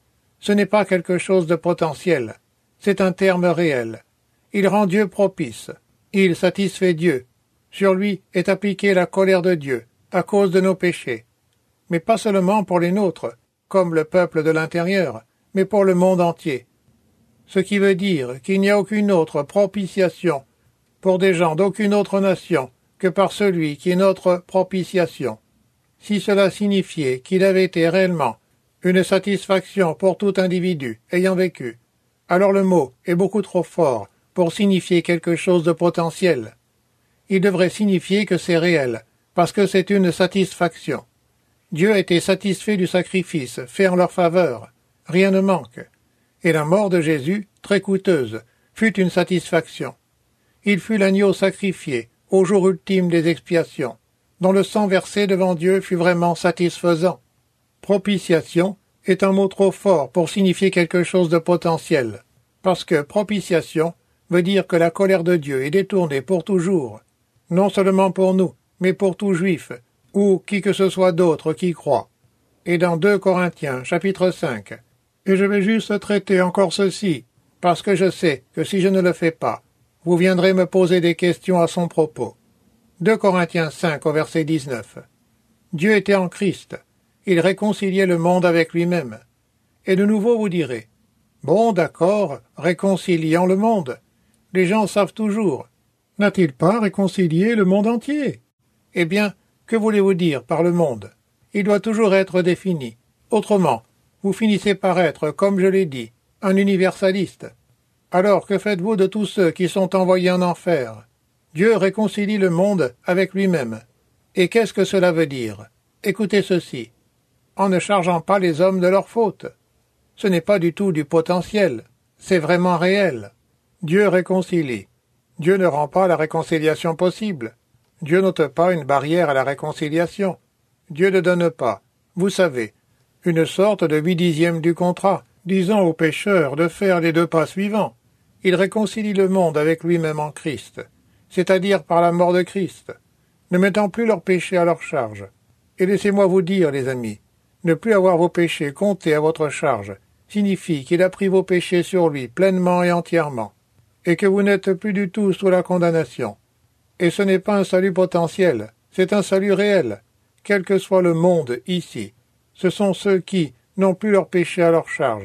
Ce n'est pas quelque chose de potentiel, c'est un terme réel. Il rend Dieu propice, il satisfait Dieu. Sur lui est appliquée la colère de Dieu, à cause de nos péchés. Mais pas seulement pour les nôtres, comme le peuple de l'intérieur, mais pour le monde entier. Ce qui veut dire qu'il n'y a aucune autre propitiation pour des gens d'aucune autre nation que par celui qui est notre propitiation. Si cela signifiait qu'il avait été réellement une satisfaction pour tout individu ayant vécu, alors le mot est beaucoup trop fort pour signifier quelque chose de potentiel. Il devrait signifier que c'est réel, parce que c'est une satisfaction. Dieu a été satisfait du sacrifice fait en leur faveur. Rien ne manque. Et la mort de Jésus, très coûteuse, fut une satisfaction. Il fut l'agneau sacrifié au jour ultime des expiations, dont le sang versé devant Dieu fut vraiment satisfaisant. Propitiation est un mot trop fort pour signifier quelque chose de potentiel, parce que propitiation veut dire que la colère de Dieu est détournée pour toujours, non seulement pour nous, mais pour tout juif, ou qui que ce soit d'autre qui croit. Et dans deux Corinthiens, chapitre cinq, et je vais juste traiter encore ceci, parce que je sais que si je ne le fais pas, vous viendrez me poser des questions à son propos. deux Corinthiens cinq au verset dix-neuf. Dieu était en Christ. Il réconciliait le monde avec lui-même. Et de nouveau vous direz, bon, d'accord, réconciliant le monde. Les gens savent toujours. N'a-t-il pas réconcilié le monde entier? Eh bien, que voulez-vous dire par le monde? Il doit toujours être défini. Autrement, vous finissez par être, comme je l'ai dit, un universaliste. Alors que faites-vous de tous ceux qui sont envoyés en enfer? Dieu réconcilie le monde avec lui-même. Et qu'est-ce que cela veut dire? Écoutez ceci. En ne chargeant pas les hommes de leurs fautes. Ce n'est pas du tout du potentiel, c'est vraiment réel. Dieu réconcilie. Dieu ne rend pas la réconciliation possible. Dieu n'ôte pas une barrière à la réconciliation. Dieu ne donne pas, vous savez, une sorte de huit dixième du contrat, disant aux pécheurs de faire les deux pas suivants. Il réconcilie le monde avec lui-même en Christ, c'est-à-dire par la mort de Christ, ne mettant plus leurs péchés à leur charge. Et laissez-moi vous dire, les amis, ne plus avoir vos péchés comptés à votre charge signifie qu'il a pris vos péchés sur lui pleinement et entièrement, et que vous n'êtes plus du tout sous la condamnation. Et ce n'est pas un salut potentiel, c'est un salut réel, quel que soit le monde ici. Ce sont ceux qui n'ont plus leurs péchés à leur charge.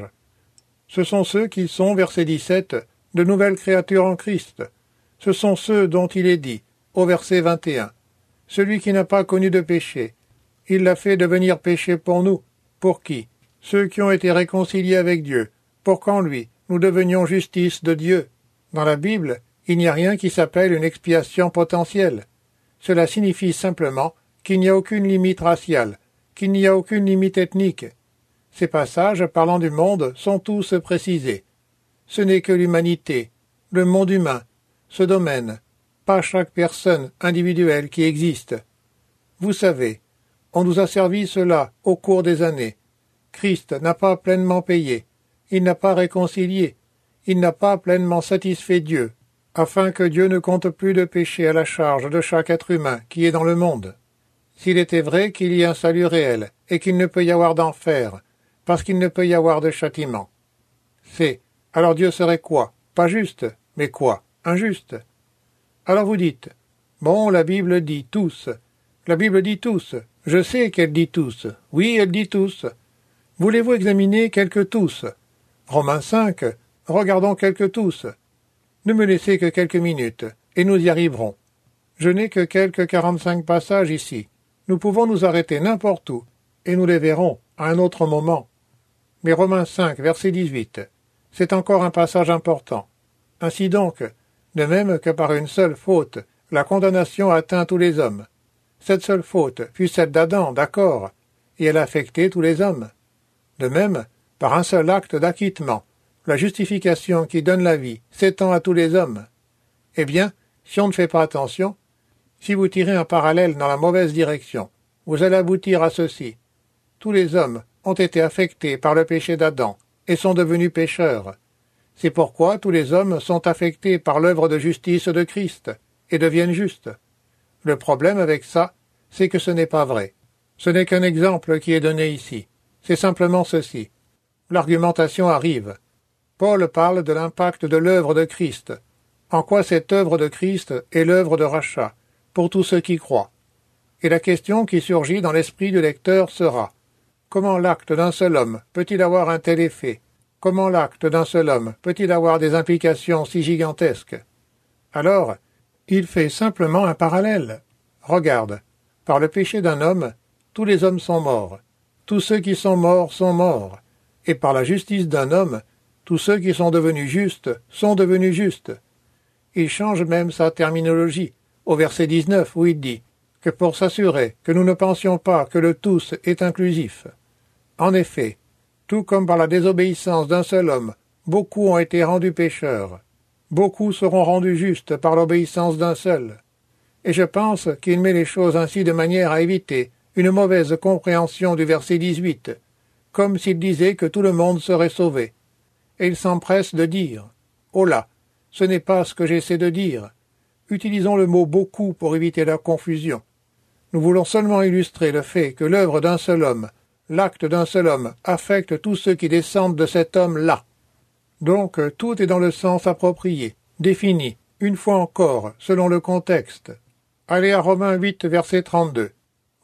Ce sont ceux qui sont, verset dix-sept, de nouvelles créatures en Christ. Ce sont ceux dont il est dit, au verset vingt et un, « Celui qui n'a pas connu de péché, il l'a fait devenir péché pour nous. » Pour qui? Ceux qui ont été réconciliés avec Dieu, pour qu'en lui, nous devenions justice de Dieu. Dans la Bible, il n'y a rien qui s'appelle une expiation potentielle. Cela signifie simplement qu'il n'y a aucune limite raciale, qu'il n'y a aucune limite ethnique. Ces passages parlant du monde sont tous précisés. Ce n'est que l'humanité, le monde humain, ce domaine, pas chaque personne individuelle qui existe. Vous savez, on nous a servi cela au cours des années. Christ n'a pas pleinement payé, il n'a pas réconcilié, il n'a pas pleinement satisfait Dieu, afin que Dieu ne compte plus de péché à la charge de chaque être humain qui est dans le monde. S'il était vrai qu'il y a un salut réel, et qu'il ne peut y avoir d'enfer, parce qu'il ne peut y avoir de châtiment. C'est, alors Dieu serait quoi? Pas juste, mais quoi? Injuste. Alors vous dites, bon, la Bible dit tous. La Bible dit tous. Je sais qu'elle dit tous. Oui, elle dit tous. Voulez-vous examiner quelques tous? Romains cinq, regardons quelques tous. Ne me laissez que quelques minutes, et nous y arriverons. Je n'ai que quelques quarante-cinq passages ici. Nous pouvons nous arrêter n'importe où, et nous les verrons à un autre moment. Mais Romains cinq, verset dix-huit, c'est encore un passage important. Ainsi donc, de même que par une seule faute, la condamnation atteint tous les hommes. Cette seule faute fut celle d'Adam, d'accord, et elle affectait tous les hommes. De même, par un seul acte d'acquittement, la justification qui donne la vie s'étend à tous les hommes. Eh bien, si on ne fait pas attention, si vous tirez un parallèle dans la mauvaise direction, vous allez aboutir à ceci. Tous les hommes ont été affectés par le péché d'Adam et sont devenus pécheurs. C'est pourquoi tous les hommes sont affectés par l'œuvre de justice de Christ et deviennent justes. Le problème avec ça, c'est que ce n'est pas vrai. Ce n'est qu'un exemple qui est donné ici. C'est simplement ceci. L'argumentation arrive. Paul parle de l'impact de l'œuvre de Christ. En quoi cette œuvre de Christ est l'œuvre de rachat, pour tous ceux qui croient. Et la question qui surgit dans l'esprit du lecteur sera: comment l'acte d'un seul homme peut-il avoir un tel effet? Comment l'acte d'un seul homme peut-il avoir des implications si gigantesques? Alors, il fait simplement un parallèle. Regarde, par le péché d'un homme, tous les hommes sont morts. Tous ceux qui sont morts sont morts. Et par la justice d'un homme, tous ceux qui sont devenus justes sont devenus justes. Il change même sa terminologie, au verset dix-neuf où il dit que pour s'assurer que nous ne pensions pas que le tous est inclusif. En effet, tout comme par la désobéissance d'un seul homme, beaucoup ont été rendus pécheurs. Beaucoup seront rendus justes par l'obéissance d'un seul. Et je pense qu'il met les choses ainsi de manière à éviter une mauvaise compréhension du verset dix-huit, comme s'il disait que tout le monde serait sauvé. Et il s'empresse de dire « Oh là, ce n'est pas ce que j'essaie de dire. Utilisons le mot « beaucoup » pour éviter la confusion. Nous voulons seulement illustrer le fait que l'œuvre d'un seul homme, l'acte d'un seul homme, affecte tous ceux qui descendent de cet homme-là. Donc tout est dans le sens approprié, défini, une fois encore, selon le contexte. Allez à Romains huit, verset trente-deux.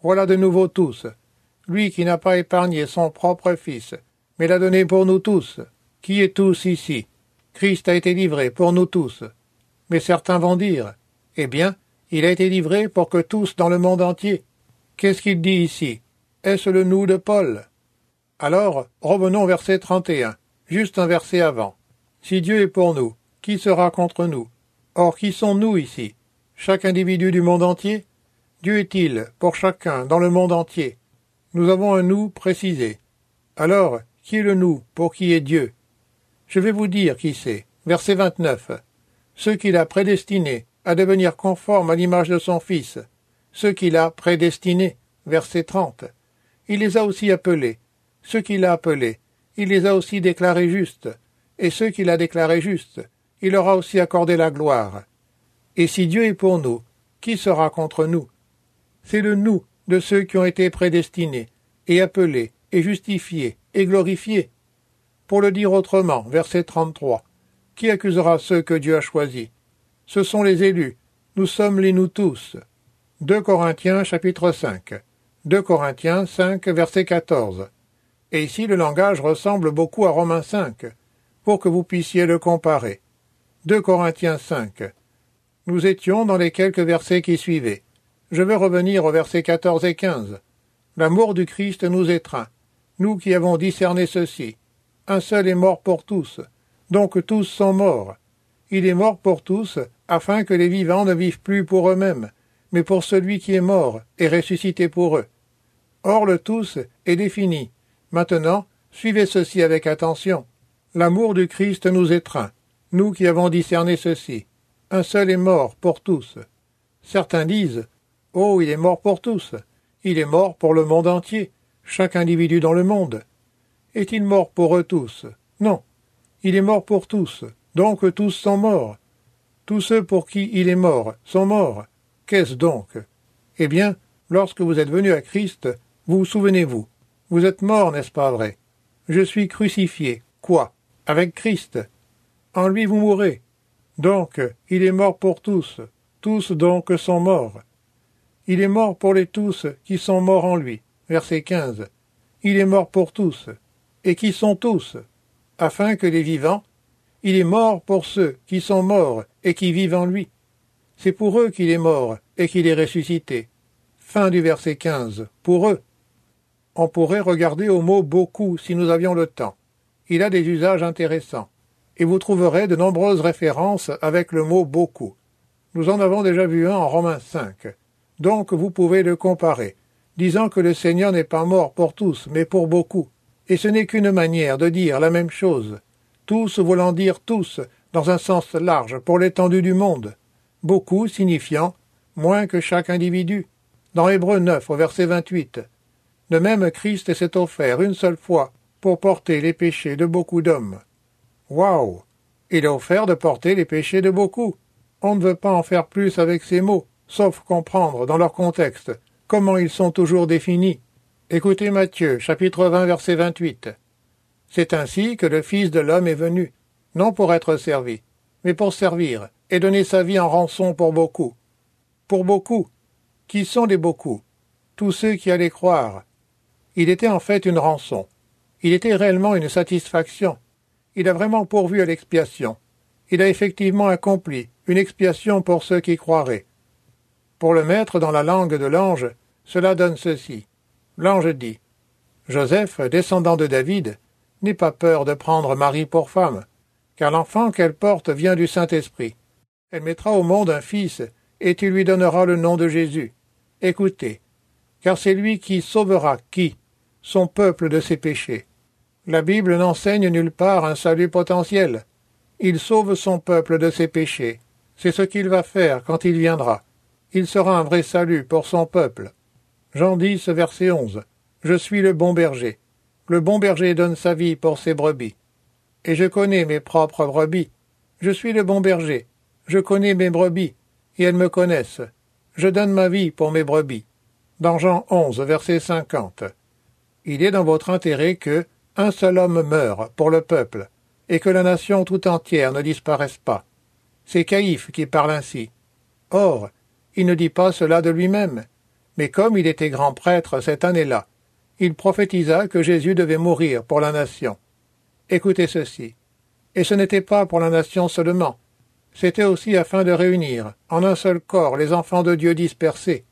Voilà de nouveau tous. Lui qui n'a pas épargné son propre Fils, mais l'a donné pour nous tous. Qui est tous ici? Christ a été livré pour nous tous. Mais certains vont dire, eh bien, il a été livré pour que tous dans le monde entier. Qu'est-ce qu'il dit ici? Est-ce le nous de Paul? Alors, revenons au verset trente et un, juste un verset avant. Si Dieu est pour nous, qui sera contre nous? Or, qui sommes-nous ici? Chaque individu du monde entier? Dieu est-il pour chacun dans le monde entier? Nous avons un nous précisé. Alors, qui est le nous pour qui est Dieu? Je vais vous dire qui c'est. Verset vingt-neuf. Ceux qu'il a prédestinés à devenir conformes à l'image de son Fils. Ceux qu'il a prédestinés. Verset trente. Il les a aussi appelés. Ceux qu'il a appelés, il les a aussi déclarés justes. Et ceux qu'il a déclarés justes, il leur a aussi accordé la gloire. Et si Dieu est pour nous, qui sera contre nous? C'est le nous de ceux qui ont été prédestinés, et appelés, et justifiés, et glorifiés. Pour le dire autrement, verset trente-trois, qui accusera ceux que Dieu a choisis? Ce sont les élus, nous sommes les nous tous. deux Corinthiens chapitre cinq. deux Corinthiens cinq verset quatorze. Et ici le langage ressemble beaucoup à Romains cinq, pour que vous puissiez le comparer. deux Corinthiens cinq. Nous étions dans les quelques versets qui suivaient. Je vais revenir aux versets quatorze et quinze. L'amour du Christ nous étreint, nous qui avons discerné ceci. Un seul est mort pour tous, donc tous sont morts. Il est mort pour tous, afin que les vivants ne vivent plus pour eux-mêmes, mais pour celui qui est mort et ressuscité pour eux. Or le tous est défini. Maintenant, suivez ceci avec attention. L'amour du Christ nous étreint, nous qui avons discerné ceci. Un seul est mort pour tous. Certains disent, « Oh, il est mort pour tous. Il est mort pour le monde entier, chaque individu dans le monde. » Est-il mort pour eux tous? Non. Il est mort pour tous, donc tous sont morts. Tous ceux pour qui il est mort sont morts. Qu'est-ce donc? Eh bien, lorsque vous êtes venus à Christ, vous souvenez-vous. Vous êtes morts, n'est-ce pas vrai? Je suis crucifié. Quoi? Avec Christ. En lui vous mourrez. Donc, il est mort pour tous. Tous donc sont morts. Il est mort pour les tous qui sont morts en lui. Verset quinze. Il est mort pour tous. Et qui sont tous? Afin que les vivants, il est mort pour ceux qui sont morts et qui vivent en lui. C'est pour eux qu'il est mort et qu'il est ressuscité. Fin du verset quinze. Pour eux. On pourrait regarder au mot « beaucoup » si nous avions le temps. Il a des usages intéressants. Et vous trouverez de nombreuses références avec le mot « beaucoup ». Nous en avons déjà vu un en Romains cinq. Donc vous pouvez le comparer, disant que le Seigneur n'est pas mort pour tous, mais pour beaucoup. Et ce n'est qu'une manière de dire la même chose. Tous voulant dire tous, dans un sens large pour l'étendue du monde. Beaucoup signifiant moins que chaque individu. Dans Hébreux neuf, au verset vingt-huit. De même, Christ s'est offert une seule fois pour porter les péchés de beaucoup d'hommes. Waouh! Il a offert de porter les péchés de beaucoup. On ne veut pas en faire plus avec ces mots, sauf comprendre, dans leur contexte, comment ils sont toujours définis. Écoutez Matthieu, chapitre vingt, verset vingt-huit. C'est ainsi que le Fils de l'homme est venu, non pour être servi, mais pour servir, et donner sa vie en rançon pour beaucoup. Pour beaucoup. Qui sont les beaucoup? Tous ceux qui allaient croire. Il était en fait une rançon. Il était réellement une satisfaction. Il a vraiment pourvu à l'expiation. Il a effectivement accompli une expiation pour ceux qui croiraient. Pour le mettre dans la langue de l'ange, cela donne ceci. L'ange dit, « Joseph, descendant de David, n'aie pas peur de prendre Marie pour femme, car l'enfant qu'elle porte vient du Saint-Esprit. Elle mettra au monde un fils, et tu lui donneras le nom de Jésus. Écoutez, car c'est lui qui sauvera qui? Son peuple de ses péchés. La Bible n'enseigne nulle part un salut potentiel. Il sauve son peuple de ses péchés. C'est ce qu'il va faire quand il viendra. Il sera un vrai salut pour son peuple. Jean dix, verset onze. Je suis le bon berger. Le bon berger donne sa vie pour ses brebis. Et je connais mes propres brebis. Je suis le bon berger. Je connais mes brebis, et elles me connaissent. Je donne ma vie pour mes brebis. Dans Jean onze, verset cinquante. Il est dans votre intérêt que un seul homme meure pour le peuple, et que la nation tout entière ne disparaisse pas. C'est Caïphe qui parle ainsi. Or, il ne dit pas cela de lui-même. Mais comme il était grand prêtre cette année-là, il prophétisa que Jésus devait mourir pour la nation. Écoutez ceci. Et ce n'était pas pour la nation seulement. C'était aussi afin de réunir en un seul corps les enfants de Dieu dispersés.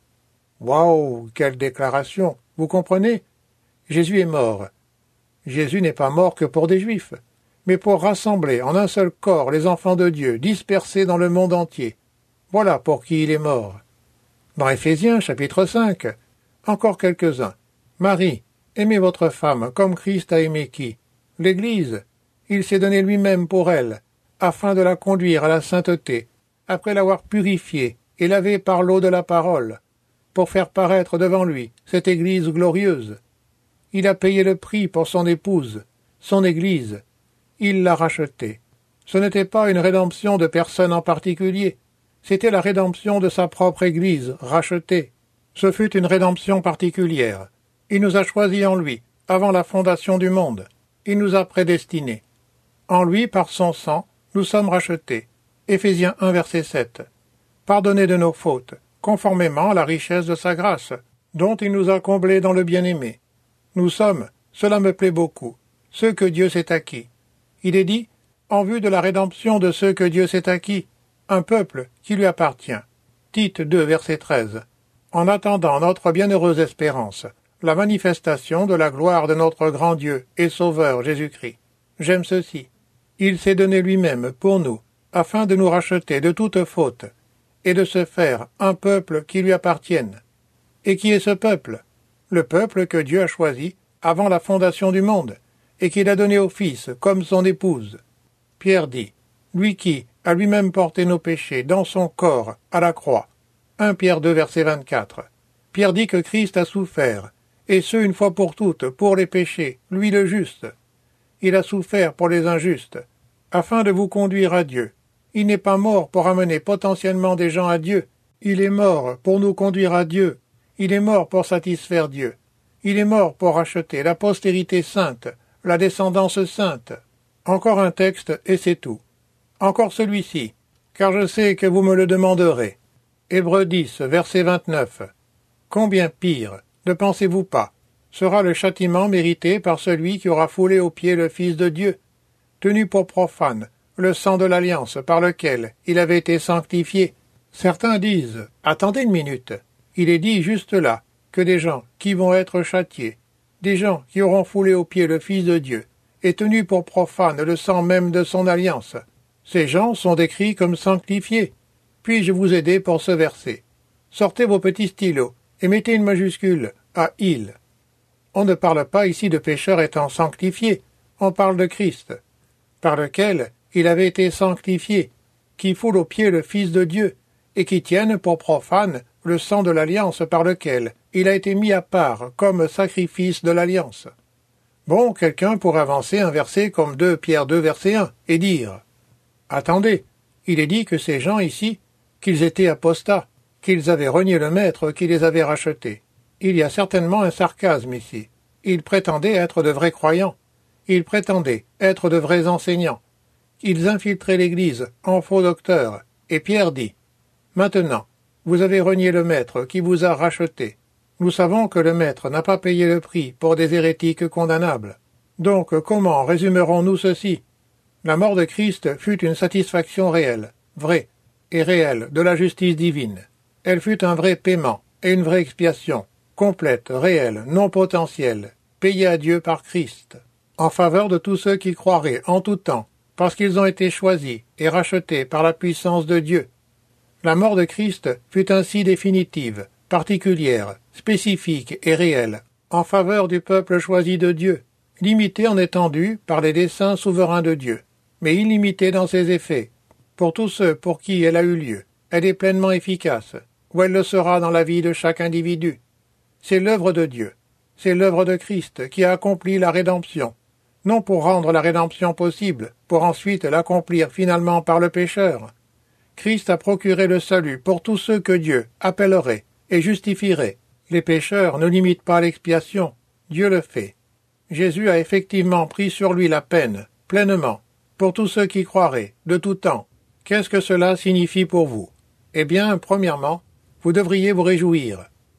Waouh, quelle déclaration! Vous comprenez? Jésus est mort. Jésus n'est pas mort que pour des Juifs, mais pour rassembler en un seul corps les enfants de Dieu dispersés dans le monde entier. Voilà pour qui il est mort. Dans Éphésiens, chapitre cinq, encore quelques-uns. Marie, aimez votre femme comme Christ a aimé qui? L'Église. Il s'est donné lui-même pour elle, afin de la conduire à la sainteté, après l'avoir purifiée et lavée par l'eau de la parole, pour faire paraître devant lui cette Église glorieuse. Il a payé le prix pour son épouse, son Église. Il l'a rachetée. Ce n'était pas une rédemption de personne en particulier, c'était la rédemption de sa propre Église, rachetée. Ce fut une rédemption particulière. Il nous a choisis en lui, avant la fondation du monde. Il nous a prédestinés. En lui, par son sang, nous sommes rachetés. Éphésiens un, verset sept. Pardonnés de nos fautes, conformément à la richesse de sa grâce, dont il nous a comblés dans le bien-aimé. Nous sommes, cela me plaît beaucoup, ceux que Dieu s'est acquis. Il est dit, en vue de la rédemption de ceux que Dieu s'est acquis, un peuple qui lui appartient. Tite deux, verset treize. En attendant notre bienheureuse espérance, la manifestation de la gloire de notre grand Dieu et Sauveur Jésus-Christ. J'aime ceci. Il s'est donné lui-même pour nous, afin de nous racheter de toute faute, et de se faire un peuple qui lui appartienne. Et qui est ce peuple? Le peuple que Dieu a choisi avant la fondation du monde, et qu'il a donné au Fils comme son épouse. Pierre dit, lui qui a lui-même porté nos péchés dans son corps à la croix. un Pierre deux, verset vingt-quatre. Pierre dit que Christ a souffert, et ce une fois pour toutes, pour les péchés, lui le juste. Il a souffert pour les injustes, afin de vous conduire à Dieu. Il n'est pas mort pour amener potentiellement des gens à Dieu. Il est mort pour nous conduire à Dieu. Il est mort pour satisfaire Dieu. Il est mort pour racheter la postérité sainte, la descendance sainte. Encore un texte, et c'est tout. Encore celui-ci, car je sais que vous me le demanderez. Hébreux dix, verset vingt-neuf. Combien pire, ne pensez-vous pas, sera le châtiment mérité par celui qui aura foulé aux pieds le Fils de Dieu, tenu pour profane le sang de l'alliance par lequel il avait été sanctifié. Certains disent, attendez une minute, il est dit juste là que des gens qui vont être châtiés, des gens qui auront foulé aux pieds le Fils de Dieu, et tenu pour profane le sang même de son alliance. Ces gens sont décrits comme sanctifiés. Puis-je vous aider pour ce verset? Sortez vos petits stylos et mettez une majuscule à « il ». On ne parle pas ici de pécheurs étant sanctifiés, on parle de Christ, par lequel il avait été sanctifié, qui foule aux pieds le Fils de Dieu, et qui tiennent pour profane le sang de l'alliance par lequel il a été mis à part comme sacrifice de l'alliance. Bon, quelqu'un pourrait avancer un verset comme deux Pierre deux, verset un, et dire « Attendez, il est dit que ces gens ici, qu'ils étaient apostats, qu'ils avaient renié le Maître qui les avait rachetés. Il y a certainement un sarcasme ici. Ils prétendaient être de vrais croyants. Ils prétendaient être de vrais enseignants. Ils infiltraient l'Église en faux docteurs. Et Pierre dit, « Maintenant, vous avez renié le Maître qui vous a rachetés. Nous savons que le Maître n'a pas payé le prix pour des hérétiques condamnables. Donc comment résumerons-nous ceci? La mort de Christ fut une satisfaction réelle, vraie et réelle de la justice divine. Elle fut un vrai paiement et une vraie expiation, complète, réelle, non potentielle, payée à Dieu par Christ, en faveur de tous ceux qui croiraient en tout temps, parce qu'ils ont été choisis et rachetés par la puissance de Dieu. La mort de Christ fut ainsi définitive, particulière, spécifique et réelle, en faveur du peuple choisi de Dieu, limitée en étendue par les desseins souverains de Dieu, mais illimitée dans ses effets. Pour tous ceux pour qui elle a eu lieu, elle est pleinement efficace, ou elle le sera dans la vie de chaque individu. C'est l'œuvre de Dieu, c'est l'œuvre de Christ qui a accompli la rédemption, non pour rendre la rédemption possible, pour ensuite l'accomplir finalement par le pécheur. Christ a procuré le salut pour tous ceux que Dieu appellerait et justifierait. Les pécheurs ne limitent pas l'expiation, Dieu le fait. Jésus a effectivement pris sur lui la peine, pleinement, pour tous ceux qui croiraient, de tout temps. Qu'est-ce que cela signifie pour vous? Eh bien, premièrement, vous devriez vous réjouir,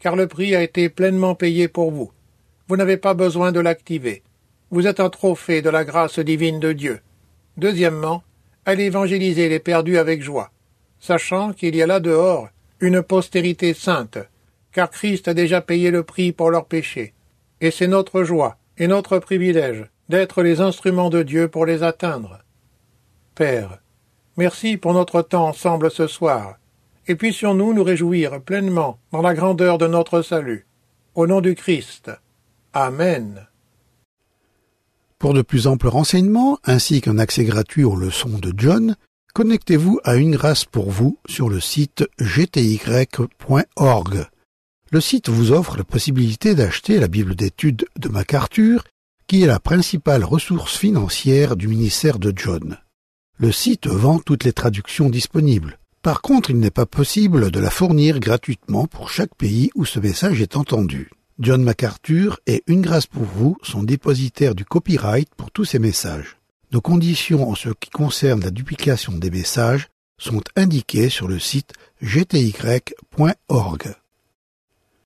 car le prix a été pleinement payé pour vous. Vous n'avez pas besoin de l'activer. Vous êtes un trophée de la grâce divine de Dieu. Deuxièmement, allez évangéliser les perdus avec joie, sachant qu'il y a là dehors une postérité sainte, car Christ a déjà payé le prix pour leurs péchés. Et c'est notre joie et notre privilège d'être les instruments de Dieu pour les atteindre. Père, merci pour notre temps ensemble ce soir, et puissions-nous nous réjouir pleinement dans la grandeur de notre salut. Au nom du Christ. Amen. Pour de plus amples renseignements, ainsi qu'un accès gratuit aux leçons de John, connectez-vous à Une Grâce pour vous sur le site g t y point org. Le site vous offre la possibilité d'acheter la Bible d'études de MacArthur, qui est la principale ressource financière du ministère de John. Le site vend toutes les traductions disponibles. Par contre, il n'est pas possible de la fournir gratuitement pour chaque pays où ce message est entendu. John MacArthur et Une Grâce pour vous sont dépositaires du copyright pour tous ces messages. Nos conditions en ce qui concerne la duplication des messages sont indiquées sur le site g t y point org.